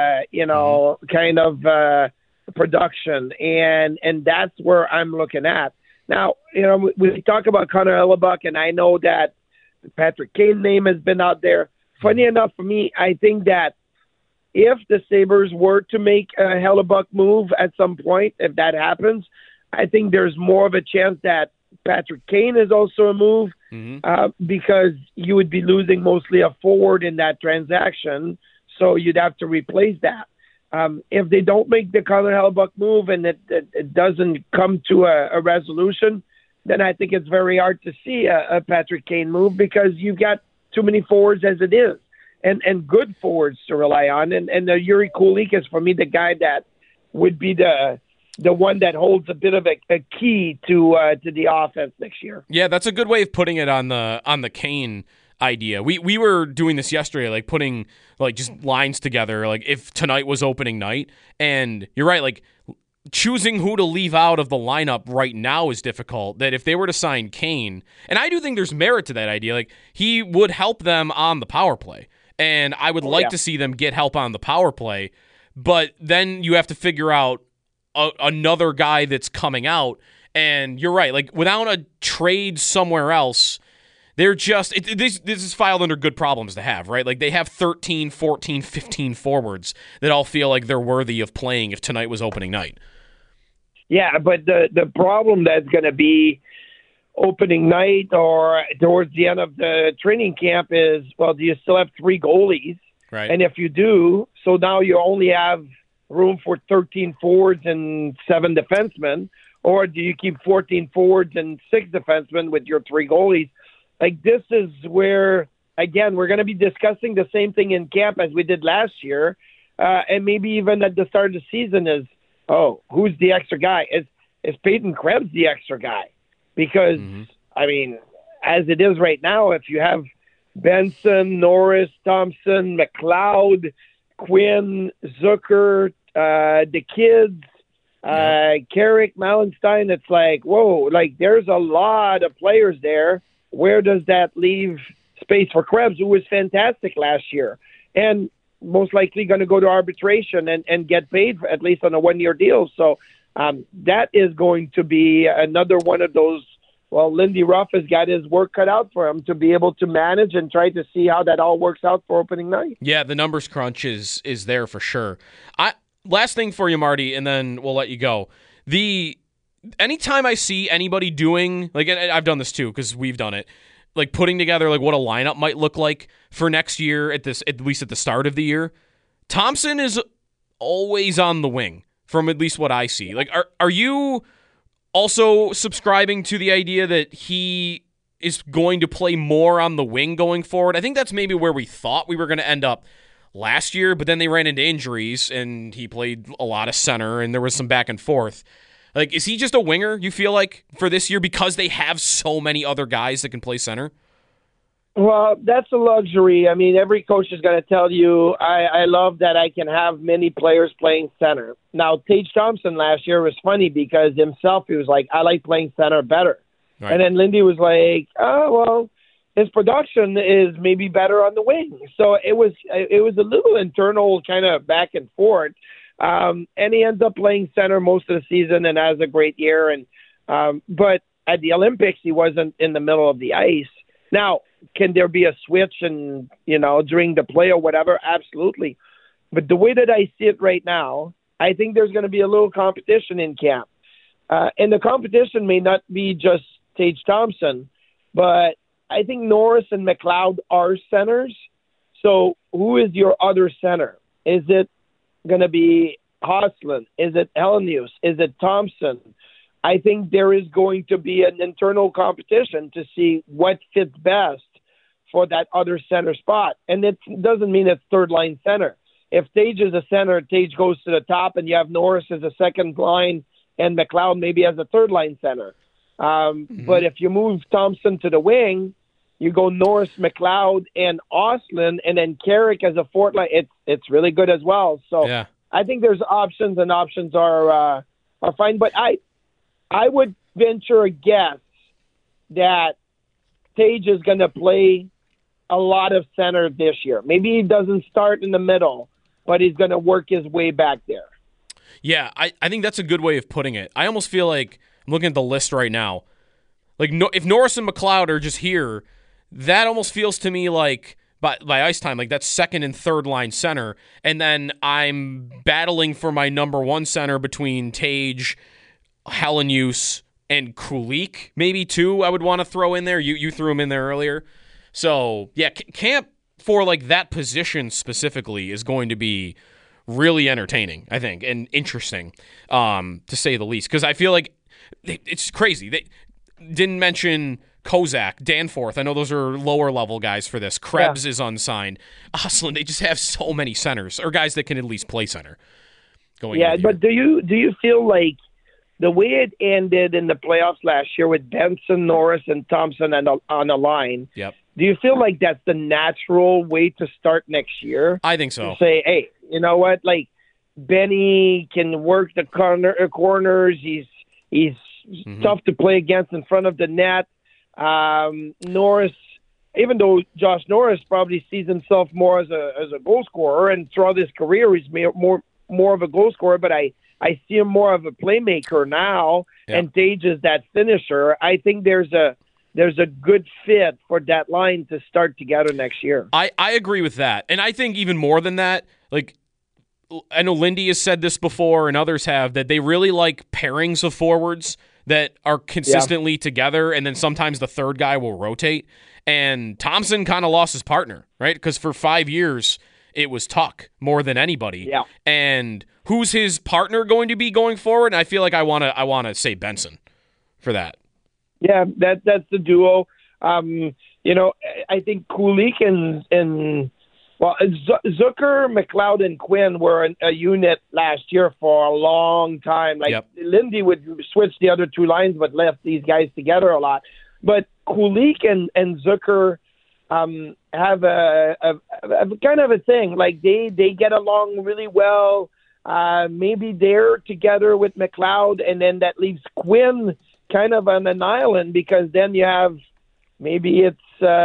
kind of production. And that's where I'm looking at. Now, you know, we talk about Connor Hellebuck, and I know that Patrick Kane's name has been out there. Funny enough for me, I think that if the Sabres were to make a Hellebuck move at some point, if that happens, I think there's more of a chance that Patrick Kane is also a move because you would be losing mostly a forward in that transaction, so you'd have to replace that. If they don't make the Connor Hellebuck move and it doesn't come to a resolution, then I think it's very hard to see a Patrick Kane move because you've got too many forwards as it is. and good forwards to rely on. And Yuri Kulich is, for me, the guy that would be the one that holds a bit of a key to the offense next year. Yeah, that's a good way of putting it on the Kane idea. We were doing this yesterday, like putting like just lines together, like if tonight was opening night. And you're right, like choosing who to leave out of the lineup right now is difficult. That if they were to sign Kane, and I do think there's merit to that idea, like he would help them on the power play. And I would like to see them get help on the power play, but then you have to figure out another guy that's coming out. And you're right, like without a trade somewhere else, they're just this is filed under good problems to have, right? Like they have 13, 14, 15 forwards that all feel like they're worthy of playing if tonight was opening night. Yeah, but the problem that's going to be opening night or towards the end of the training camp is, well, do you still have 3 goalies? Right. And if you do, so now you only have room for 13 forwards and 7 defensemen, or do you keep 14 forwards and 6 defensemen with your 3 goalies? Like, this is where, again, we're going to be discussing the same thing in camp as we did last year, and maybe even at the start of the season is, who's the extra guy? Is Peyton Krebs the extra guy? Because, I mean, as it is right now, if you have Benson, Norris, Thompson, McLeod, Quinn, Zucker, the kids, Carrick, Malenstein, it's like, whoa, like there's a lot of players there. Where does that leave space for Krebs, who was fantastic last year and most likely going to go to arbitration and get paid for, at least on a 1-year deal? So that is going to be another one of those. Well, Lindy Ruff has got his work cut out for him to be able to manage and try to see how that all works out for opening night. Yeah, the numbers crunch is there for sure. Last thing for you, Marty, and then we'll let you go. Anytime I see anybody doing, like, and I've done this too because we've done it, like putting together like what a lineup might look like for next year at least at the start of the year, Thompson is always on the wing from at least what I see. Like, are you also subscribing to the idea that he is going to play more on the wing going forward? I think that's maybe where we thought we were going to end up last year, but then they ran into injuries and he played a lot of center and there was some back and forth. Like, is he just a winger, you feel like, for this year because they have so many other guys that can play center? Well, that's a luxury. I mean, every coach is going to tell you, I love that I can have many players playing center. Now, Tage Thompson last year was funny because himself, he was like, I like playing center better. Right. And then Lindy was like, his production is maybe better on the wing. So it was a little internal kind of back and forth. And he ends up playing center most of the season and has a great year. And but at the Olympics, he wasn't in the middle of the ice. Now, can there be a switch and, during the play or whatever? Absolutely. But the way that I see it right now, I think there's going to be a little competition in camp. And the competition may not be just Tage Thompson, but I think Norris and McLeod are centers. So who is your other center? Is it going to be Hoslund? Is it Elenius? Is it Thompson? I think there is going to be an internal competition to see what fits best for that other center spot. And it doesn't mean it's third-line center. If Tage is a center, Tage goes to the top, and you have Norris as a second line and McLeod maybe as a third-line center. But if you move Thompson to the wing, you go Norris, McLeod, and Ostlund, and then Carrick as a fourth line. It's really good as well. So yeah. I think there's options, and options are fine. But I would venture a guess that Tage is going to play a lot of center this year. Maybe he doesn't start in the middle, but he's going to work his way back there. Yeah, I think that's a good way of putting it. I almost feel like I'm looking at the list right now. Like, if Norris and McLeod are just here, that almost feels to me like by ice time, like that's second and third line center. And then I'm battling for my number one center between Tage, Helenius, and Kulich, maybe too. I would want to throw in there. You threw him in there earlier. So, yeah, camp for like that position specifically is going to be really entertaining, I think, and interesting, to say the least. Because I feel like it's crazy. They didn't mention Kozak, Danforth. I know those are lower level guys for this. Krebs is unsigned. Oslin, they just have so many centers or guys that can at least play center. But do you feel like the way it ended in the playoffs last year with Benson, Norris, and Thompson on the line? Yep. Do you feel like that's the natural way to start next year? I think so. To say, hey, you know what? Like Benny can work the corners. He's tough to play against in front of the net. Norris, even though Josh Norris probably sees himself more as a goal scorer, and throughout his career he's more of a goal scorer, but I see him more of a playmaker now, and Tage is that finisher. I think there's a good fit for that line to start together next year. I agree with that, and I think even more than that, like I know Lindy has said this before, and others have, that they really like pairings of forwards that are consistently together, and then sometimes the third guy will rotate. And Thompson kind of lost his partner, right? Because for 5 years, it was Tuck more than anybody. Yeah. And who's his partner going to be going forward? And I feel like I want to say Benson for that. Yeah, that's the duo. I think Kulich and Zucker, McLeod, and Quinn were a unit last year for a long time. Lindy would switch the other two lines, but left these guys together a lot. But Kulich and Zucker have a kind of a thing. Like they get along really well. Maybe they're together with McLeod, and then that leaves Quinn kind of on an island, because then you have maybe it's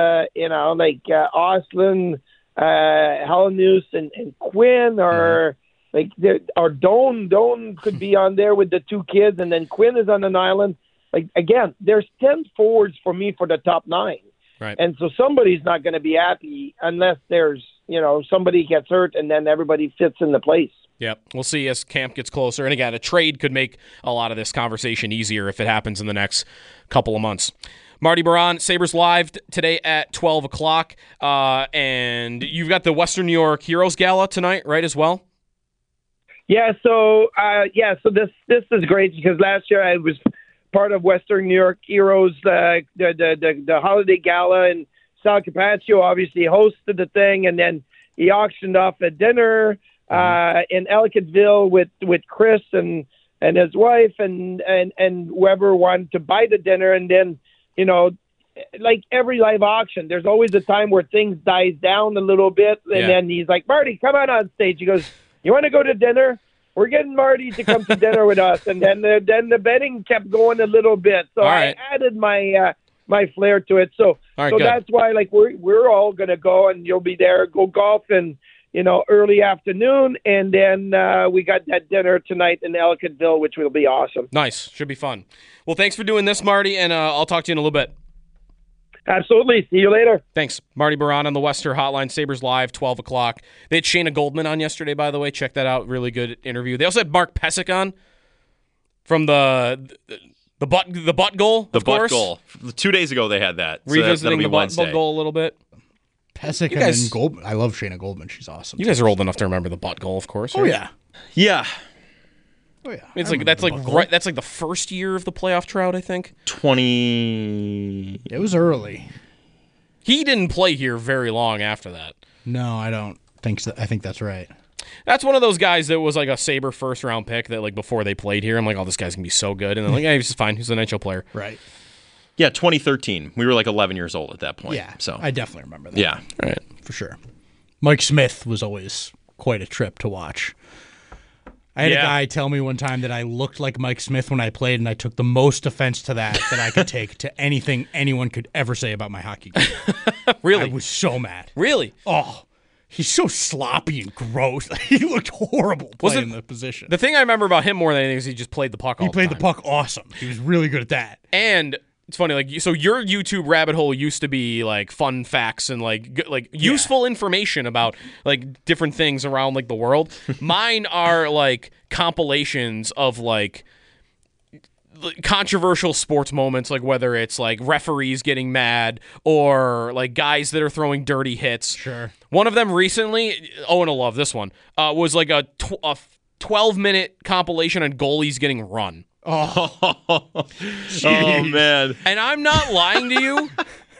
Oslin, Hellenius and Quinn, or or Doan could be on there with the two kids, and then Quinn is on an island. Like again, there's 10 forwards for me for the top 9. Right. And so somebody's not going to be happy unless there's, somebody gets hurt and then everybody fits in the place. Yep. We'll see as camp gets closer. And again, a trade could make a lot of this conversation easier if it happens in the next couple of months. Marty Baron, Sabres Live today at 12 o'clock. And you've got the Western New York Heroes Gala tonight, right, as well? Yeah, so this is great, because last year I was part of Western New York Heroes, the holiday gala, and Sal Capaccio obviously hosted the thing, and then he auctioned off a dinner in Ellicottville with Chris and his wife and whoever wanted to buy the dinner. And then, like every live auction, there's always a time where things dies down a little bit, and then he's like, Marty, come on stage. He goes, you want to go to dinner? We're getting Marty to come to dinner with us. And then the betting kept going a little bit. So I added my flair to it. So that's why, like, we're all going to go, and you'll be there, go golfing, early afternoon. And then we got that dinner tonight in Ellicottville, which will be awesome. Nice. Should be fun. Well, thanks for doing this, Marty, and I'll talk to you in a little bit. Absolutely. See you later. Thanks. Marty Baron on the Western Hotline, Sabres Live, 12 o'clock. They had Shayna Goldman on yesterday, by the way. Check that out. Really good interview. They also had Mark Pysyk on from the butt goal, the butt goal. 2 days ago they had that. Revisiting the butt goal a little bit. Pysyk and Goldman. I love Shayna Goldman. She's awesome. You guys are old enough to remember the butt goal, of course. Right? Oh, yeah. Yeah. Oh yeah, that's like the first year of the playoff drought, I think. 20. It was early. He didn't play here very long after that. No, I don't think so. I think that's right. That's one of those guys that was like a Sabre first round pick that, like, before they played here, I'm like, oh, this guy's gonna be so good, and then like, yeah, he's fine. He's an NHL player. Right. Yeah, 2013. We were like 11 years old at that point. Yeah. So I definitely remember that. Yeah. Right. For sure. Mike Smith was always quite a trip to watch. I had a guy tell me one time that I looked like Mike Smith when I played, and I took the most offense to that I could take to anything anyone could ever say about my hockey game. Really? I was so mad. Really? Oh, he's so sloppy and gross. He looked horrible playing the position. The thing I remember about him more than anything is he just played the puck all the time. He played the puck awesome. He was really good at that. And it's funny, like, so your YouTube rabbit hole used to be like fun facts and like useful information about like different things around like the world. Mine are like compilations of like controversial sports moments, like whether it's like referees getting mad or like guys that are throwing dirty hits. Sure. One of them recently, Owen will love this one, was like a 12-minute compilation on goalies getting run. Oh man. And I'm not lying to you.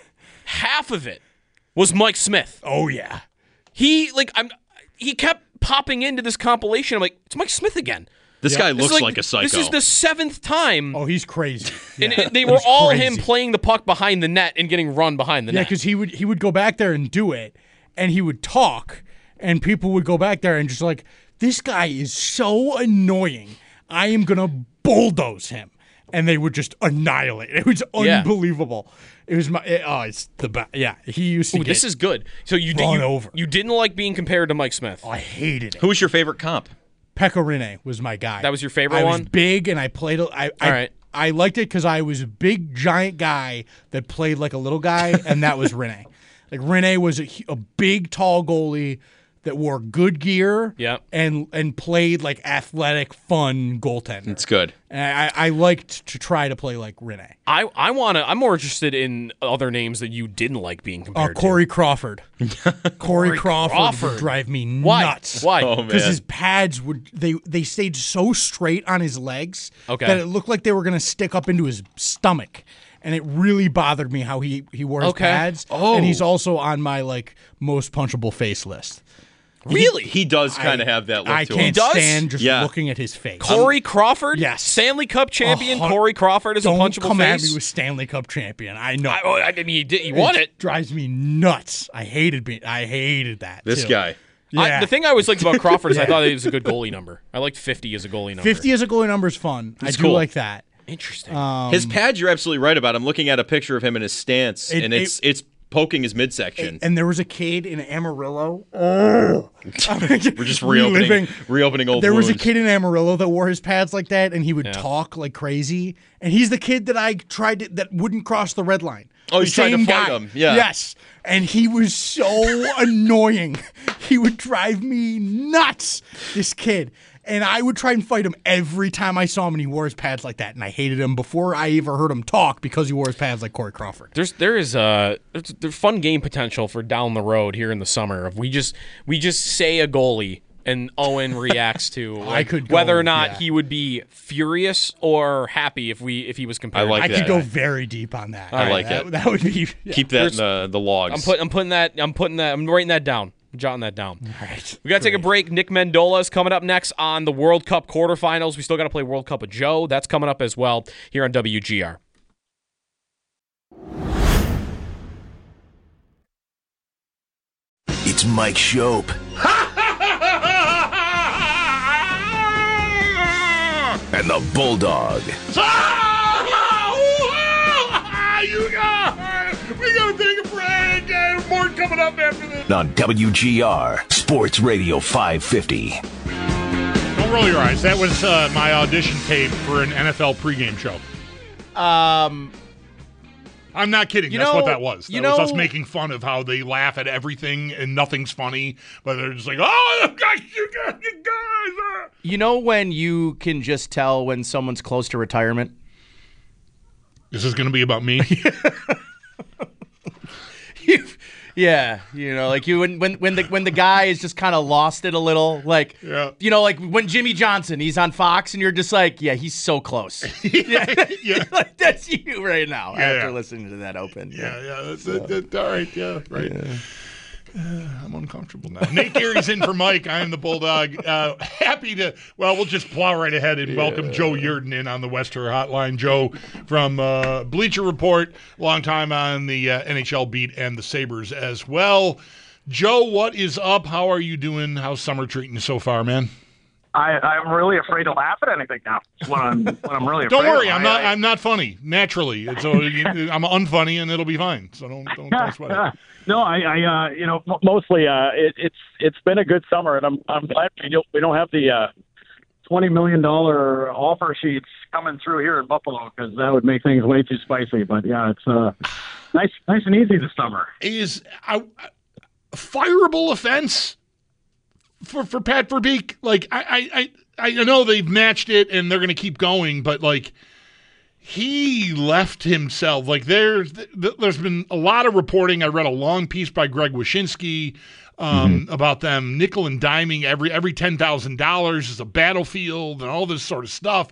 Half of it was Mike Smith. Oh yeah. He kept popping into this compilation. I'm like, it's Mike Smith again. This guy This is looks like a psycho. This is the 7th time. Oh, he's crazy. And Yeah. they were He's all crazy. him playing the puck behind the net and getting run behind the Yeah, net. because he would go back there and do it, and he would talk, and people would go back there and just like, this guy is so annoying. I am gonna bulldoze him, and they would just annihilate. It was Yeah. unbelievable. It was it's the best. Yeah, he used to. Ooh, get this is good. So run over. You didn't like being compared to Mike Smith. I hated it. Who was your favorite comp? Pekka Rinne was my guy. That was your favorite I one? was big, and I played. All right. I liked it because I was a big, giant guy that played like a little guy, and that was Rinne. Like Rinne was a big, tall goalie that wore good gear, Yep. and played like athletic, fun goaltender. It's good. And I liked to try to play like Rinne. I'm more interested in other names that you didn't like being compared Corey Crawford. Corey Crawford Crawford. would drive me to. Why? nuts. Why? Oh, Because man. his pads they stayed so straight on his legs Okay. that it looked like they were gonna stick up into his stomach. And it really bothered me how he wore his Okay. pads. Oh. And he's also on my like most punchable face list. Really? He does kind of have that look I to can't him. does? stand just Yeah. looking at his face. Corey Crawford? Yes. Stanley Cup champion Oh, Corey Crawford is a Don't punchable come face? at me with Stanley Cup champion. I know. I mean, he won it. Drives me nuts. I hated that. This too. guy. Yeah. The thing I always liked about Crawford is I thought it was a good goalie number. I liked 50 as a goalie number. 50 as a goalie number is fun. It's I do cool. like that. Interesting. His pads, you're absolutely right about. I'm looking at a picture of him in his stance, It- and it's poking his midsection. And there was a kid in Amarillo. Oh. We're just reopening old There was a wounds. kid in Amarillo that wore his pads like that, and he would Yeah. talk like crazy. And he's the kid that I tried that wouldn't cross the red line. Oh, The you tried to same fight guy. him. Yeah. Yes. And he was so annoying. He would drive me nuts, this kid. And I would try and fight him every time I saw him, and he wore his pads like that. And I hated him before I ever heard him talk because he wore his pads like Corey Crawford. There's fun game potential for down the road here in the summer. If we just say a goalie and Owen reacts to whether or not he would be furious or happy if he was compared. I like I that. could go very deep on that. I like it. That would be Keep that in the logs. I'm writing that down. I'm jotting that down. All right. We got to take a break. Nick Mendola is coming up next on the World Cup quarterfinals. We still got to play World Cup of Joe. That's coming up as well here on WGR. It's Mike Schopp. And the Bulldog. You guys, we gotta take a break. More coming up after this. On WGR Sports Radio 550. Don't roll your eyes. That was my audition tape for an NFL pregame show. I'm not kidding. That's what that was. That was us making fun of how they laugh at everything and nothing's funny, but they're just like, oh, gosh, you guys. You know when you can just tell when someone's close to retirement? This is going to be about me. Yeah, like you when the guy is just kind of lost it a little, like like when Jimmy Johnson, he's on Fox, and you're just like, yeah, he's so close. Yeah. Like that's you right now after Yeah. listening to that open. Yeah. That's all right. Yeah, right. I'm uncomfortable now. Nate Gary's in for Mike. I am the Bulldog. Happy to, we'll just plow right ahead and welcome Joe Yerdon in on the Wester Hotline. Joe from Bleacher Report, long time on the NHL beat and the Sabres as well. Joe, what is up? How are you doing? How's summer treating you so far, man? I'm really afraid to laugh at anything now. When I'm really afraid. Don't worry, of. I'm not funny naturally. So I'm unfunny and it'll be fine. So don't sweat it. No, mostly it's been a good summer, and I'm glad we don't have the $20 million offer sheets coming through here in Buffalo, because that would make things way too spicy. But yeah, it's nice and easy this summer. Is a fireable offense for Pat Verbeek? Like I know they've matched it and they're going to keep going, but like he left himself. Like there's been a lot of reporting. I read a long piece by Greg Wyshynski about them nickel and diming every $10,000 is a battlefield and all this sort of stuff.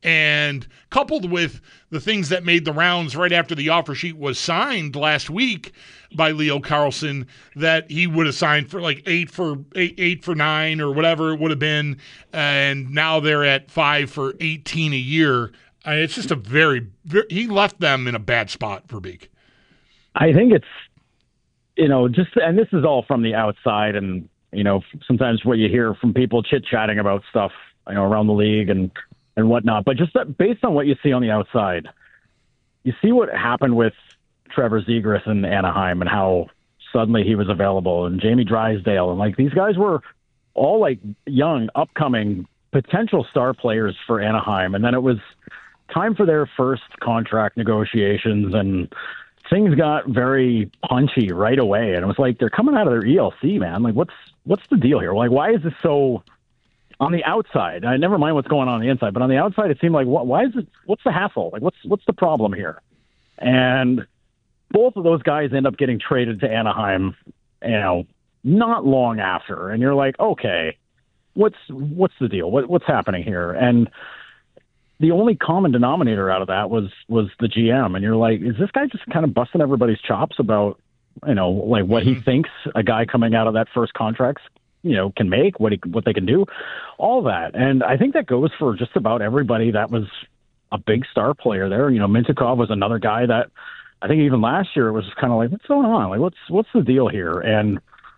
And coupled with the things that made the rounds right after the offer sheet was signed last week by Leo Carlsson, that he would have signed for like 8 for 9 or whatever it would have been, and now they're at 5 for 18 a year. It's just a very he left them in a bad spot, Verbeek. I think it's, and this is all from the outside, and sometimes what you hear from people chit-chatting about stuff, around the league and whatnot. But just based on what you see on the outside, you see what happened with Trevor Zegras in Anaheim and how suddenly he was available, and Jamie Drysdale, and like these guys were all like young, upcoming potential star players for Anaheim, and then it was time for their first contract negotiations, and things got very punchy right away. And it was like they're coming out of their ELC, man. Like, what's the deal here? Like, why is this so? On the outside, I never mind what's going on the inside, but on the outside, it seemed like, why is it? What's the hassle? Like, what's the problem here? And both of those guys end up getting traded to Anaheim, not long after. And you're like, okay, what's the deal? What's happening here? And the only common denominator out of that was the GM. And you're like, is this guy just kind of busting everybody's chops about, like what he thinks a guy coming out of that first contract can make, what they can do, all that. And I think that goes for just about everybody that was a big star player there. Mintyukov was another guy that I think even last year it was kind of like, what's going on? Like, what's the deal here? And,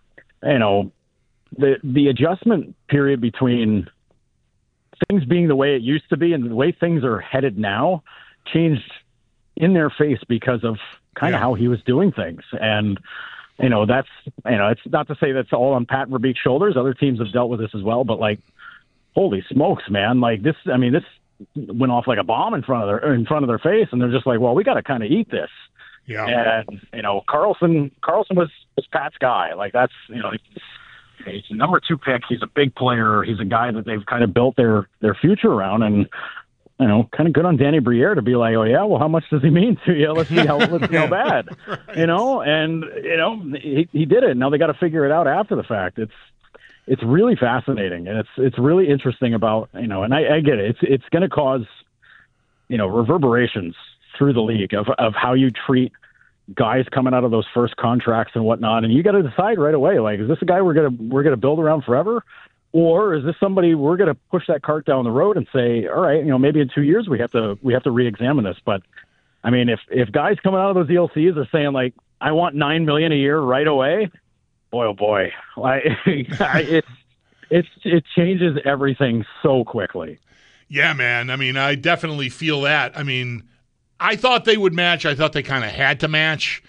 the adjustment period between things being the way it used to be and the way things are headed now changed in their face because of kind of how he was doing things. And, that's, it's not to say that's all on Pat Verbeek's shoulders. Other teams have dealt with this as well, but like, holy smokes, man. Like this went off like a bomb in front of their face. And they're just like, well, we got to kind of eat this. Yeah. And, Carlson was Pat's guy. Like that's, he's a number 2 pick. He's a big player. He's a guy that they've kind of built their future around, and, kind of good on Danny Briere to be like, oh yeah, well, how much does he mean to you? Let's see how bad, right. And, he did it. Now they got to figure it out after the fact. It's really fascinating, and it's really interesting about, and I get it. It's going to cause, reverberations through the league of how you treat guys coming out of those first contracts and whatnot. And you got to decide right away, like, is this a guy we're going to build around forever? Or is this somebody we're going to push that cart down the road and say, all right, maybe in 2 years we have to re-examine this. But I mean, if guys coming out of those ELCs are saying like, I want $9 million a year right away, boy, oh boy, it changes everything so quickly. Yeah, man. I mean, I definitely feel that. I mean, I thought they would match. I thought they kind of had to match.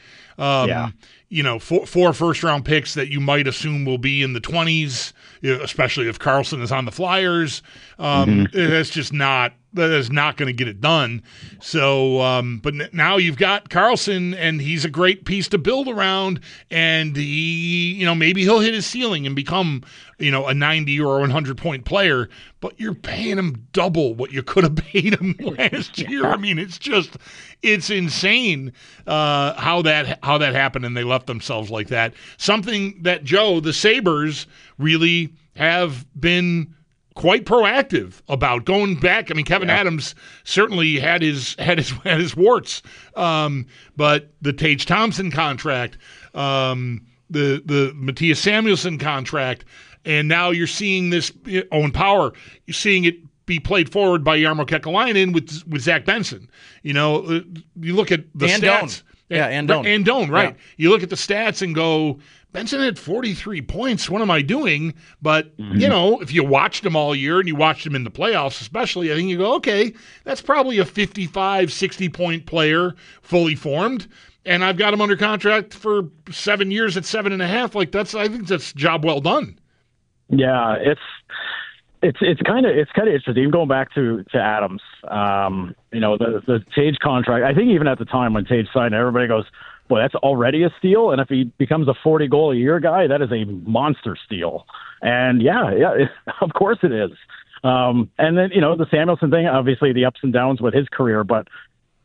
Four first-round picks that you might assume will be in the 20s, especially if Carlson is on the Flyers. That's just not that is not going to get it done. So, but now you've got Carlson, and he's a great piece to build around. And he, maybe he'll hit his ceiling and become, a 90 or 100 point player. But you're paying him double what you could have paid him last year. I mean, it's insane how that happened, and they left themselves like that. Something that the Sabres really have been quite proactive about going back. I mean, Kevin Adams certainly had his warts, but the Tage Thompson contract, the Mattias Samuelsson contract, and now you're seeing this Owen Power. You're seeing it be played forward by Jarmo Kekalainen with Zach Benson. You look at the stats. Andone, right? Yeah. You look at the stats and go, Benson had 43 points. What am I doing? But, if you watched him all year and you watched him in the playoffs especially, I think you go, okay, that's probably a 55, 60-point player fully formed. And I've got him under contract for 7 years at 7.5. Like, I think that's job well done. Yeah, it's kind of interesting. Even going back to Adams, the Tage contract. I think even at the time when Tage signed, everybody goes, "Boy, that's already a steal." And if he becomes a 40-goal-a-year guy, that is a monster steal. And of course it is. And then the Samuelsson thing, obviously the ups and downs with his career, but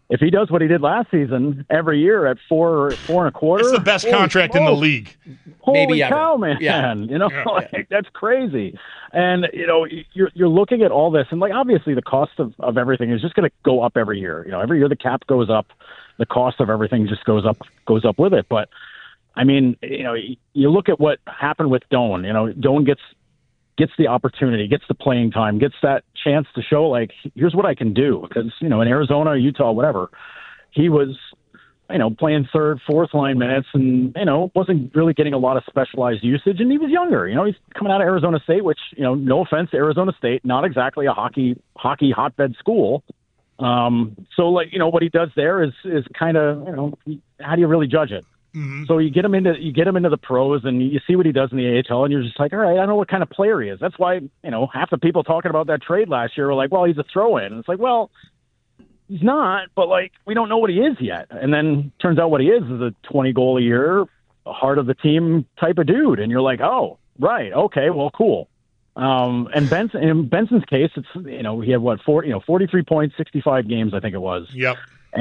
if he does what he did last season every year at four and a quarter, it's the best contract in the league. Holy Maybe cow, ever. man! Yeah. Like, that's crazy. And you're looking at all this, and like obviously the cost of everything is just going to go up every year. Every year the cap goes up, the cost of everything just goes up with it. But I mean, you look at what happened with Doan. Doan gets the opportunity, gets the playing time, gets that chance to show, like, here's what I can do. Because, in Arizona, Utah, whatever, he was, playing third, fourth line minutes and, wasn't really getting a lot of specialized usage. And he was younger. He's coming out of Arizona State, which, no offense to Arizona State, not exactly a hockey hotbed school. So, like, what he does there is kind of, how do you really judge it? Mm-hmm. So you get him into the pros, and you see what he does in the AHL, and you're just like, all right, I know what kind of player he is. That's why half the people talking about that trade last year were like, well, he's a throw-in. And it's like, well, he's not, but like we don't know what he is yet. And then turns out what he is a 20 goal a year, heart of the team type of dude. And you're like, oh, right, okay, well, cool. And in Benson's case, it's he had 43 points, 65 games, I think it was. Yep.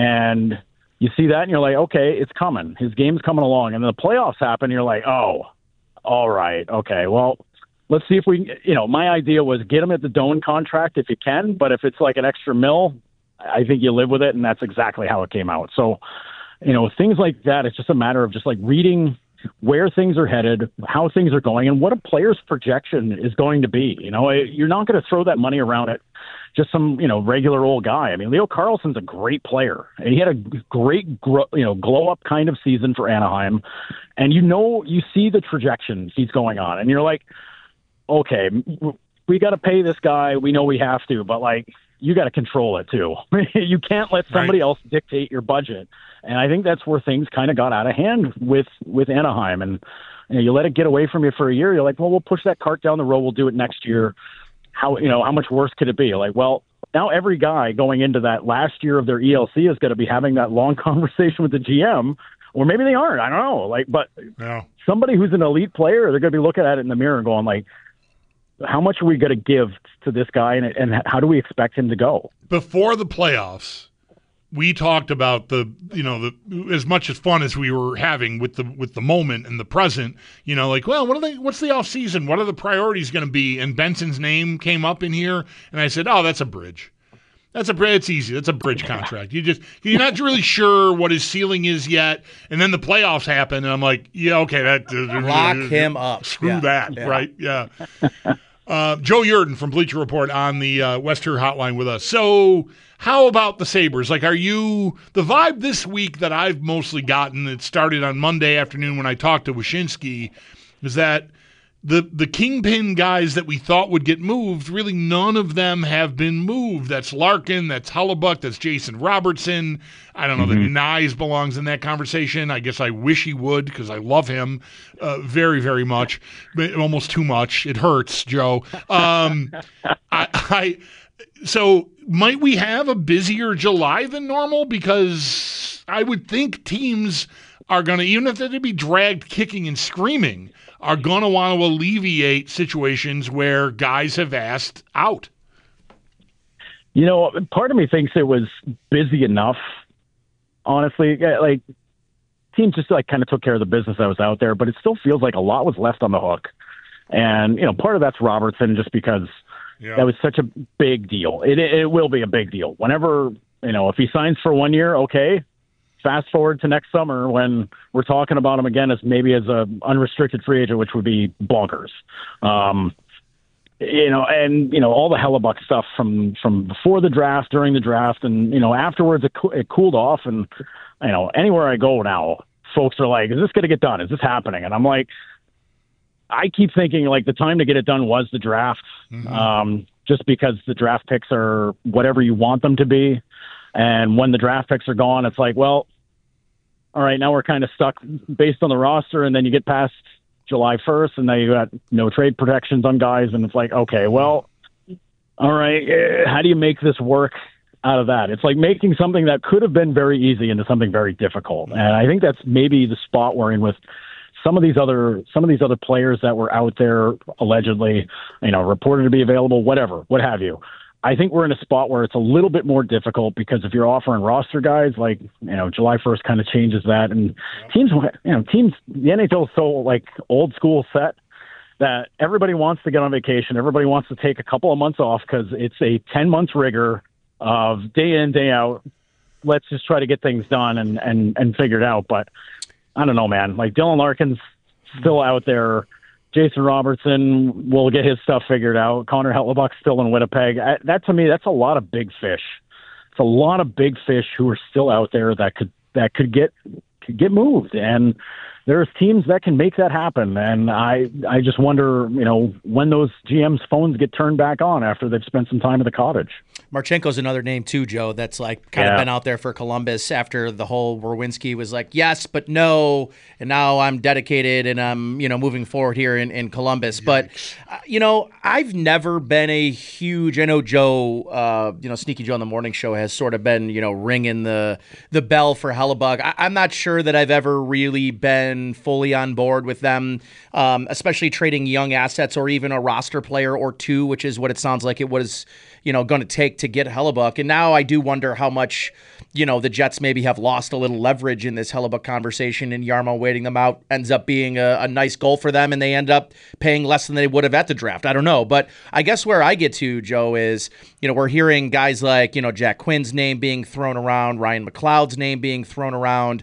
And you see that and you're like, okay, it's coming. His game's coming along. And then the playoffs happen. And you're like, oh, all right. Okay. Well, let's see if we, my idea was get him at the Doan contract if you can, but if it's like an extra mil, I think you live with it. And that's exactly how it came out. So, things like that, it's just a matter of just like reading where things are headed, how things are going, and what a player's projection is going to be. You're not going to throw that money around at just some, regular old guy. I mean, Leo Carlsson's a great player, and he had a great, glow up kind of season for Anaheim. And you see the trajectory he's going on, and you're like, okay, we got to pay this guy. We know we have to, but like, you got to control it too. You can't let somebody else dictate your budget. And I think that's where things kind of got out of hand with Anaheim. And you let it get away from you for a year. You're like, well, we'll push that cart down the road. We'll do it next year. How much worse could it be? Like, well, now every guy going into that last year of their ELC is going to be having that long conversation with the GM, or maybe they aren't. I don't know. Like, but somebody who's an elite player, they're going to be looking at it in the mirror and going like, how much are we going to give to this guy, and how do we expect him to go? Before the playoffs, we talked about the as much as fun as we were having with the moment and the present, like, well, what's the off season? What are the priorities going to be? And Benson's name came up in here, and I said, oh, that's a bridge. That's a bridge. It's easy. That's a bridge contract. You're not really sure what his ceiling is yet, and then the playoffs happen, and I'm like, yeah, okay, that lock him up. Screw that, right? Yeah. Joe Yerdon from Bleacher Report on the Western Hotline with us. So how about the Sabres? Like, the vibe this week that I've mostly gotten, it started on Monday afternoon when I talked to Wyshynski, is that the kingpin guys that we thought would get moved, really none of them have been moved. That's Larkin, that's Hellebuyck, that's Jason Robertson. I don't know that Nyes belongs in that conversation. I guess I wish he would because I love him very, very much, almost too much. It hurts, Joe. So might we have a busier July than normal? Because I would think teams are going to, even if they'd be dragged kicking and screaming, are going to want to alleviate situations where guys have asked out. Part of me thinks it was busy enough, honestly. Like, teams just like kind of took care of the business that was out there, but it still feels like a lot was left on the hook. And, part of that's Robertson, just because that was such a big deal. It will be a big deal. Whenever, if he signs for 1 year, okay. Fast forward to next summer when we're talking about him again as maybe as a unrestricted free agent, which would be bonkers. And all the Hellebuyck stuff from before the draft, during the draft, and afterwards it cooled off. And anywhere I go now, folks are like, "Is this going to get done? Is this happening?" And I'm like, I keep thinking like the time to get it done was the draft, just because the draft picks are whatever you want them to be. And when the draft picks are gone, it's like, well, all right, now we're kind of stuck based on the roster. And then you get past July 1st, and now you got no trade protections on guys. And it's like, okay, well, all right, how do you make this work out of that? It's like making something that could have been very easy into something very difficult. And I think that's maybe the spot we're in with some of these other players that were out there allegedly, reported to be available, whatever, what have you. I think we're in a spot where it's a little bit more difficult because if you're offering roster guys, like, July 1st kind of changes that. And teams, the NHL is so like old school set that everybody wants to get on vacation. Everybody wants to take a couple of months off because it's a 10 months rigor of day in, day out. Let's just try to get things done and figured out. But I don't know, man. Like Dylan Larkin's still out there. Jason Robertson will get his stuff figured out. Connor Hellebuyck's still in Winnipeg. That to me, that's a lot of big fish. It's a lot of big fish who are still out there that could get moved. And there's teams that can make that happen. And I just wonder, when those GMs' phones get turned back on after they've spent some time at the cottage. Marchenko's another name too, Joe, that's like kind of been out there for Columbus after the whole Werenski was like, yes, but no. And now I'm dedicated and I'm, moving forward here in Columbus. But, I've never been a huge, I know Joe, Sneaky Joe on the morning show has sort of been, ringing the bell for Hellebuyck. I'm not sure that I've ever really been fully on board with them, especially trading young assets or even a roster player or two, which is what it sounds like it was, going to take to get Hellebuyck. And now I do wonder how much, the Jets maybe have lost a little leverage in this Hellebuyck conversation, and Jarmo waiting them out ends up being a nice goal for them, and they end up paying less than they would have at the draft. I don't know. But I guess where I get to, Joe, is, we're hearing guys like, Jack Quinn's name being thrown around, Ryan McLeod's name being thrown around.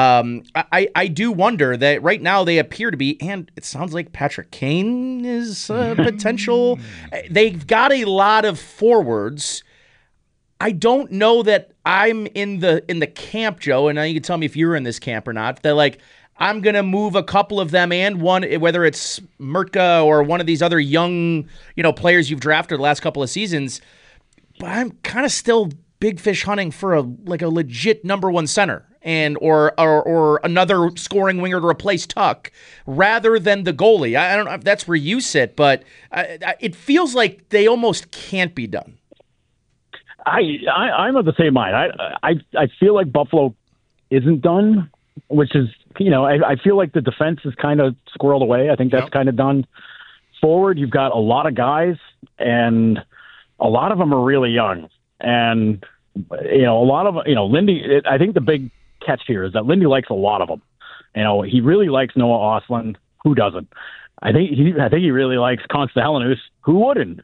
I do wonder that right now they appear to be, and it sounds like Patrick Kane is potential. They've got a lot of forwards. I don't know that I'm in the camp, Joe, and now you can tell me if you're in this camp or not. They're like, I'm going to move a couple of them and one, whether it's Murtka or one of these other young, players you've drafted the last couple of seasons. But I'm kind of still big fish hunting for a legit number one center and or another scoring winger to replace Tuck rather than the goalie. I don't know if that's where you sit, but it feels like they almost can't be done. I'm of the same mind. I feel like Buffalo isn't done, which is, I feel like the defense is kind of squirreled away. I think that's kind of done. Forward, you've got a lot of guys, and a lot of them are really young. And, a lot of, Lindy, I think the big catch here is that Lindy likes a lot of them. He really likes Noah Ostlund. Who doesn't? I think he really likes Konsta Helenius. Who wouldn't?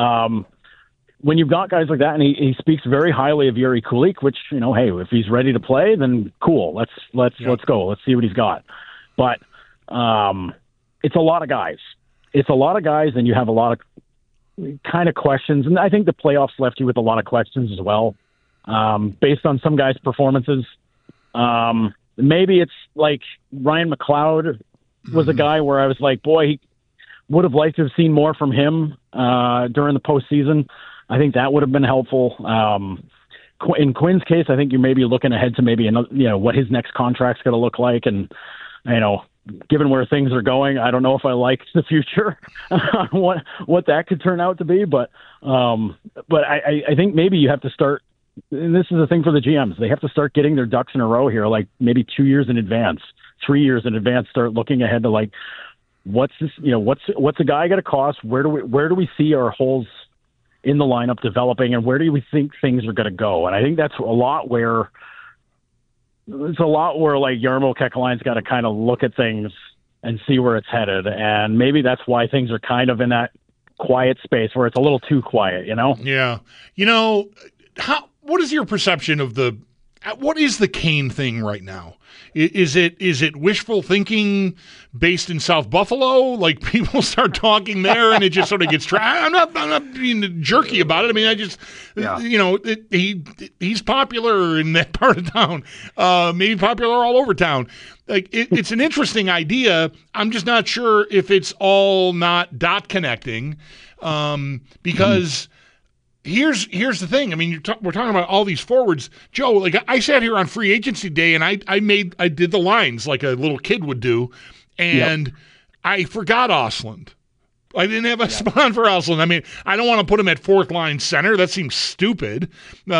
When you've got guys like that, and he speaks very highly of Yuri Kulik, which, hey, if he's ready to play, then cool. Let's go. Let's see what he's got. But it's a lot of guys. It's a lot of guys, and you have a lot of kind of questions. And I think the playoffs left you with a lot of questions as well, based on some guys' performances. Maybe it's like Ryan McLeod was a guy where I was like, boy, he would have liked to have seen more from him during the postseason. I think that would have been helpful. In Quinn's case, I think you may be looking ahead to maybe another, what his next contract's going to look like, and given where things are going, I don't know if I like the future on what that could turn out to be. But I think maybe you have to start. And this is the thing for the GMs; they have to start getting their ducks in a row here, like maybe 2 years in advance, 3 years in advance. Start looking ahead to like, what's this? What's a guy going to cost? Where do we see our holes in the lineup developing, and where do we think things are going to go? And I think that's a lot where like Jarmo Kekalainen's got to kind of look at things and see where it's headed. And maybe that's why things are kind of in that quiet space where it's a little too quiet, Yeah. What is your perception of what is the Kane thing right now? Is it wishful thinking based in South Buffalo? Like people start talking there, and it just sort of gets I'm not being jerky about it. I mean, he's popular in that part of town, maybe popular all over town. Like it's an interesting idea. I'm just not sure if it's all not dot connecting, because. Here's the thing. I mean, we're talking about all these forwards, Joe. Like I sat here on free agency day, and I did the lines like a little kid would do, and I forgot Ostlund. I didn't have a spot for Ostlund. I mean, I don't want to put him at fourth line center. That seems stupid.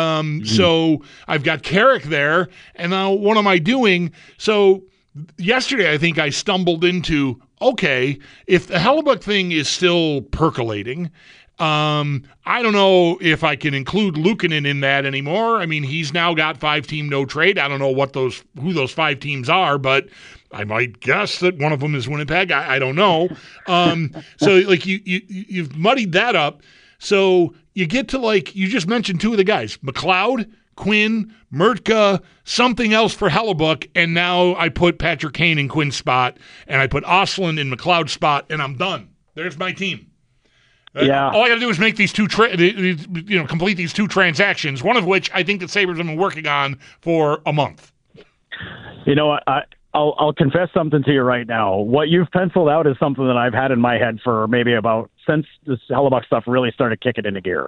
So I've got Carrick there, and now what am I doing? So yesterday, I think I stumbled into, okay, if the Hellebuyck thing is still percolating. I don't know if I can include Luukkonen in that anymore. I mean, he's now got 5-team no trade. I don't know who those 5 teams are, but I might guess that one of them is Winnipeg. I don't know. So like you've muddied that up. So you get to you just mentioned 2 of the guys, McLeod, Quinn, Murtka, something else for Hellebuck, and now I put Patrick Kane in Quinn's spot, and I put Ostlund in McLeod's spot, and I'm done. There's my team. Yeah. All I got to do is make these complete these 2 transactions, one of which I think the Sabres have been working on for a month. You know what? I'll confess something to you right now. What you've penciled out is something that I've had in my head for maybe since this Hellebuck stuff really started kicking into gear.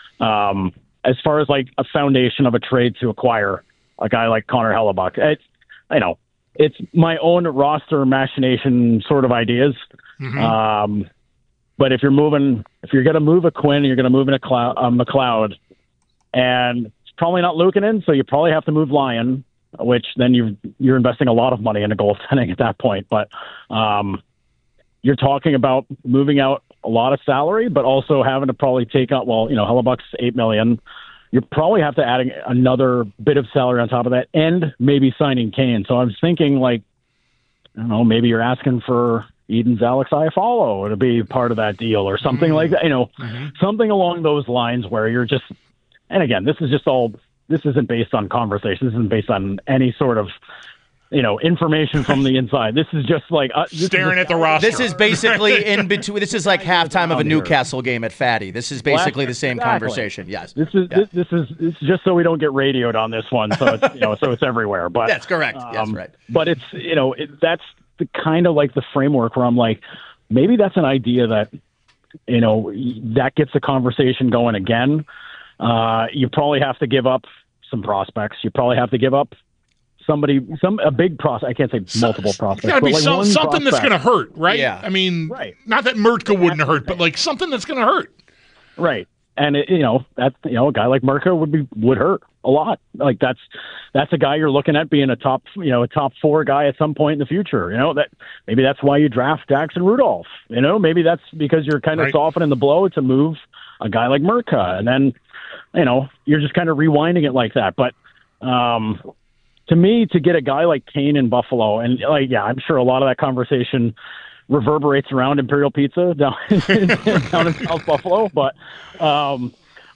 As far as a foundation of a trade to acquire a guy like Connor Hellebuck, it's my own roster machination sort of ideas. Mm-hmm. But if you're going to move a Quinn, you're going to move in a McLeod, and it's probably not Luukkonen, so you probably have to move Lyon, which then you're investing a lot of money into goaltending at that point. But you're talking about moving out a lot of salary, but also having to probably take out, Hellebuck's $8 million. You probably have to add another bit of salary on top of that, and maybe signing Kane. So I was thinking, I don't know, maybe you're asking for Eden's Alex Iafallo to be part of that deal or something like that, something along those lines where you're just, and again, this isn't based on conversation. This isn't based on any sort of, information from the inside. This is just staring at the roster. This is basically in between. This is like halftime of a Newcastle game at Fatty. This is basically the same conversation. Yes. This is just so we don't get radioed on this one. So it's, so it's everywhere, but that's correct. Yes, right. But it's, that's the kind of the framework where I'm maybe that's an idea that, that gets the conversation going again. You probably have to give up some prospects. You probably have to give up a big prospect. I can't say multiple prospects. Got to be something that's going to hurt, right? Yeah. I mean, not that Murtka wouldn't hurt, but something that's going to hurt. Right. And a guy like Murtka would hurt a lot. That's a guy you're looking at being a top 4 guy at some point in the future. That maybe that's why you draft Jackson Rudolph. Maybe that's because you're kind of softening the blow to move a guy like Murtka, and then you're just kind of rewinding it like that. But to me, to get a guy like Kane in Buffalo, and I'm sure a lot of that conversation reverberates around Imperial Pizza down in South Buffalo, but I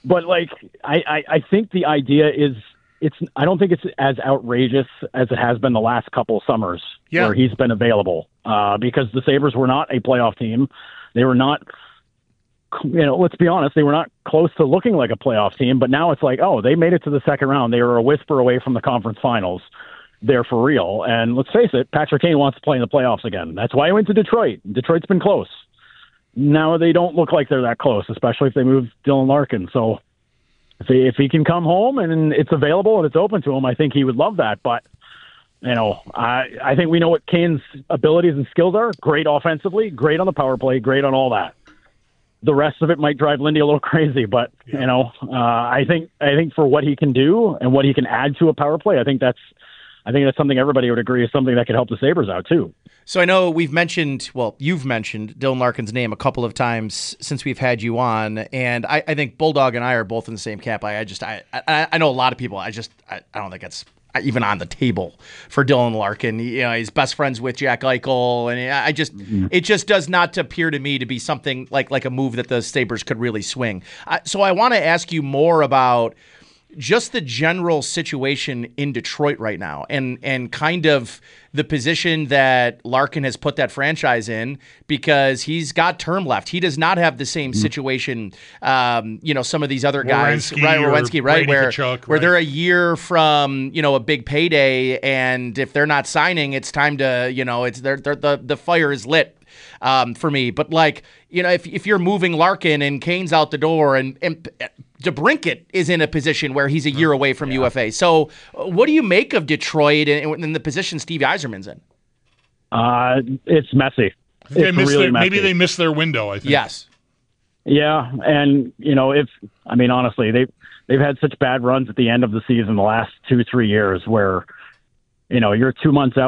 think the idea is I don't think it's as outrageous as it has been the last couple summers where he's been available, because the Sabres were not a playoff team. They were not, let's be honest, they were not close to looking like a playoff team, but now it's they made it to the second round. They were a whisper away from the conference finals. They're for real. And let's face it, Patrick Kane wants to play in the playoffs again. That's why he went to Detroit. Detroit's been close. Now they don't look like they're that close, especially if they move Dylan Larkin. So if he can come home and it's available and it's open to him, I think he would love that. But, I think we know what Kane's abilities and skills are. Great offensively, great on the power play, great on all that. The rest of it might drive Lindy a little crazy, but I think for what he can do and what he can add to a power play, I think that's something everybody would agree is something that could help the Sabres out too. So I know you've mentioned Dylan Larkin's name a couple of times since we've had you on, and I think Bulldog and I are both in the same camp. I know a lot of people. I don't think it's even on the table for Dylan Larkin. He's best friends with Jack Eichel, and it just does not appear to me to be something like a move that the Sabres could really swing. So I want to ask you more about just the general situation in Detroit right now, and kind of the position that Larkin has put that franchise in, because he's got term left. He does not have the same situation, some of these other guys, Werenski, right, where they're a year from, a big payday, and if they're not signing, it's time to, the fire is lit. For me, but if you're moving Larkin and Kane's out the door, and DeBrincat is in a position where he's a year away from UFA. So what do you make of Detroit and the position Steve Yzerman's in? It's messy. It's really messy. Maybe they missed their window, I think. Yes. Yeah, and honestly, they've had such bad runs at the end of the season the last 2-3 years where, you're 2 months out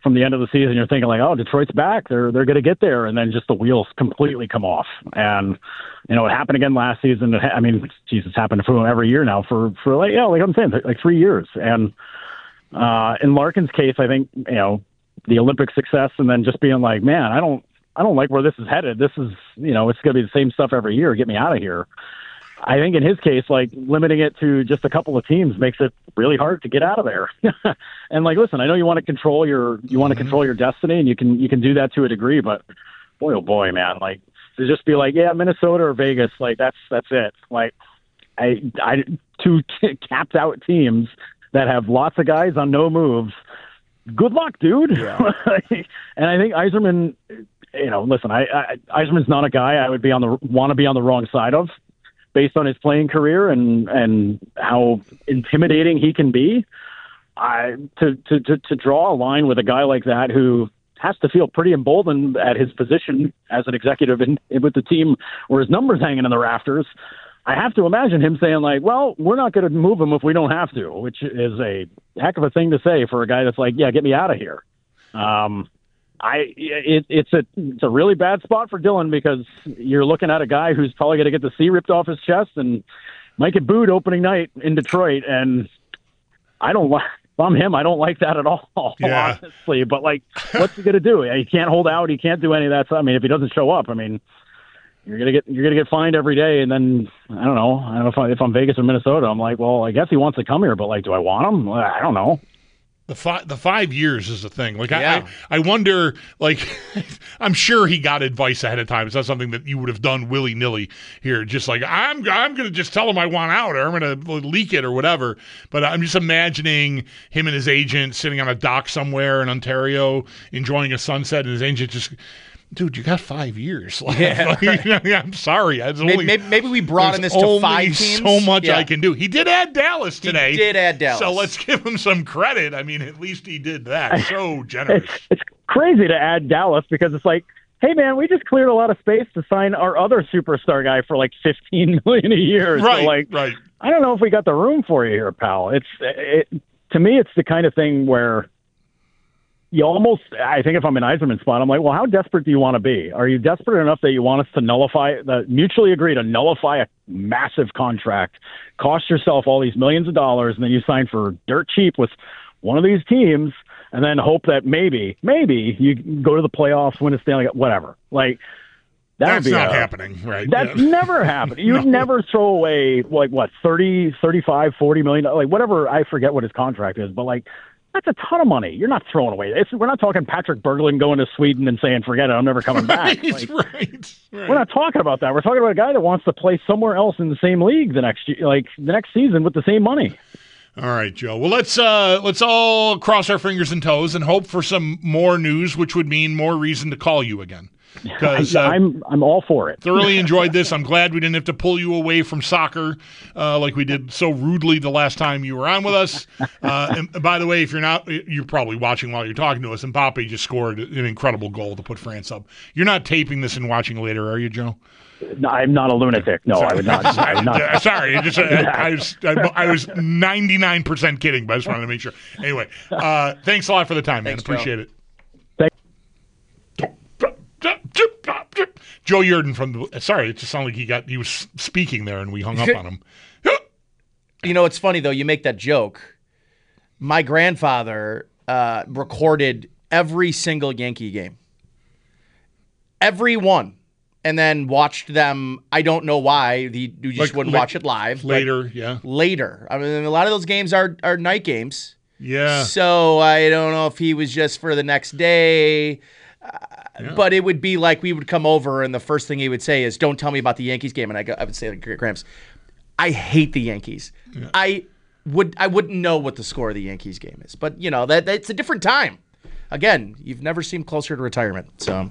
from the end of the season, you're thinking like, oh, Detroit's back. They're going to get there. And then just the wheels completely come off. And, it happened again last season. I mean, Jesus, it's happened for every year now for like I'm saying, like 3 years. And in Larkin's case, I think, the Olympic success and then just being like, man, I don't like where this is headed. This is, it's going to be the same stuff every year. Get me out of here. I think in his case, like limiting it to just a couple of teams makes it really hard to get out of there. And like, listen, I know you want to control your destiny, and you can do that to a degree, but boy, oh boy, man, like to just be like, yeah, Minnesota or Vegas, like that's it. Like I two capped out teams that have lots of guys on no moves. Good luck, dude. Yeah. And I think Yzerman, listen, Yzerman's not a guy I would want to be on the wrong side of, based on his playing career and how intimidating he can be. To draw a line with a guy like that who has to feel pretty emboldened at his position as an executive with the team where his number's hanging in the rafters, I have to imagine him saying like, well, we're not going to move him if we don't have to, which is a heck of a thing to say for a guy that's like, yeah, get me out of here. It's a really bad spot for Dylan, because you're looking at a guy who's probably going to get the C ripped off his chest and might get booed opening night in Detroit. And if I'm him, I don't like that at all, honestly. But like, what's he going to do? He can't hold out. He can't do any of that stuff. I mean, if he doesn't show up, I mean, you're gonna get fined every day. And then I don't know if I'm Vegas or Minnesota, I'm like, well, I guess he wants to come here, but like, do I want him? I don't know. The 5 years is the thing. Like, yeah. I wonder, like, I'm sure he got advice ahead of time. It's not something that you would have done willy-nilly here. Just like, I'm going to just tell him I want out, or I'm going to leak it or whatever. But I'm just imagining him and his agent sitting on a dock somewhere in Ontario enjoying a sunset, and his agent just... Dude, you got 5 years. Yeah, I'm sorry. Maybe we broaden this to 5 teams. So much I can do. He did add Dallas today. He did add Dallas. So let's give him some credit. I mean, at least he did that. So generous. It's crazy to add Dallas, because it's like, hey, man, we just cleared a lot of space to sign our other superstar guy for like $15 million a year. Right, so like, right. I don't know if we got the room for you here, pal. To me, it's the kind of thing where you almost, I think if I'm in Yzerman's spot, I'm like, well, how desperate do you want to be? Are you desperate enough that you want us to mutually agree to nullify a massive contract, cost yourself all these millions of dollars, and then you sign for dirt cheap with one of these teams, and then hope that maybe you go to the playoffs, win a Stanley Cup, whatever. Like, that's not happening, right? That's never happened. You'd never throw away, like, what, 30, 35, $40 million, like, whatever, I forget what his contract is, but, like, that's a ton of money. You're not throwing away. We're not talking Patrick Berglund going to Sweden and saying, forget it, I'm never coming back. Right. We're not talking about that. We're talking about a guy that wants to play somewhere else in the same league the next season with the same money. All right, Joe. Well, let's all cross our fingers and toes and hope for some more news, which would mean more reason to call you again. Because I'm all for it. Thoroughly enjoyed this. I'm glad we didn't have to pull you away from soccer like we did so rudely the last time you were on with us. And by the way, if you're probably watching while you're talking to us. And Mbappe just scored an incredible goal to put France up. You're not taping this and watching later, are you, Joe? No, I'm not a lunatic. No, sorry. I would not. I would not. Sorry, I was 99% kidding, but I just wanted to make sure. Anyway, thanks a lot for the time, man. Thanks, appreciate it. Joe Yerdon sorry, it just sounded like he was speaking there and we hung up on him. It's funny though, you make that joke. My grandfather recorded every single Yankee game. Every one. And then watched them. I don't know why. You just wouldn't watch it live. Later, yeah. Later. I mean, a lot of those games are night games. Yeah. So I don't know if he was just for the next day. Yeah. But it would be like we would come over and the first thing he would say is, don't tell me about the Yankees game. And I would say, like, Gramps, I hate the Yankees. Yeah. I wouldn't know what the score of the Yankees game is. But, that's a different time. Again, you've never seemed closer to retirement. So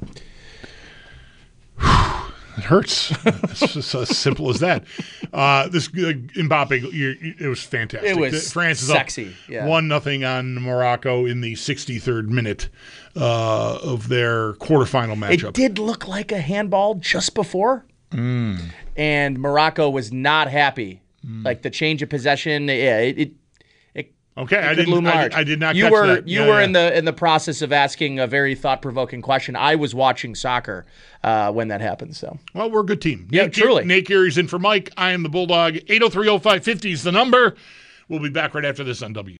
it hurts. It's just as simple as that. This Mbappe, it was fantastic. It was France is sexy. Up 1-0 on Morocco in the 63rd minute of their quarterfinal matchup. It did look like a handball just before, and Morocco was not happy. Like the change of possession, it Okay, It could loom large. I did not. You catch were that. you were in the process of asking a very thought-provoking question. I was watching soccer when that happened. So, well, we're a good team. Yeah, truly. Nate Geary's in for Mike. I am the Bulldog. 8030550 is the number. We'll be back right after this on W.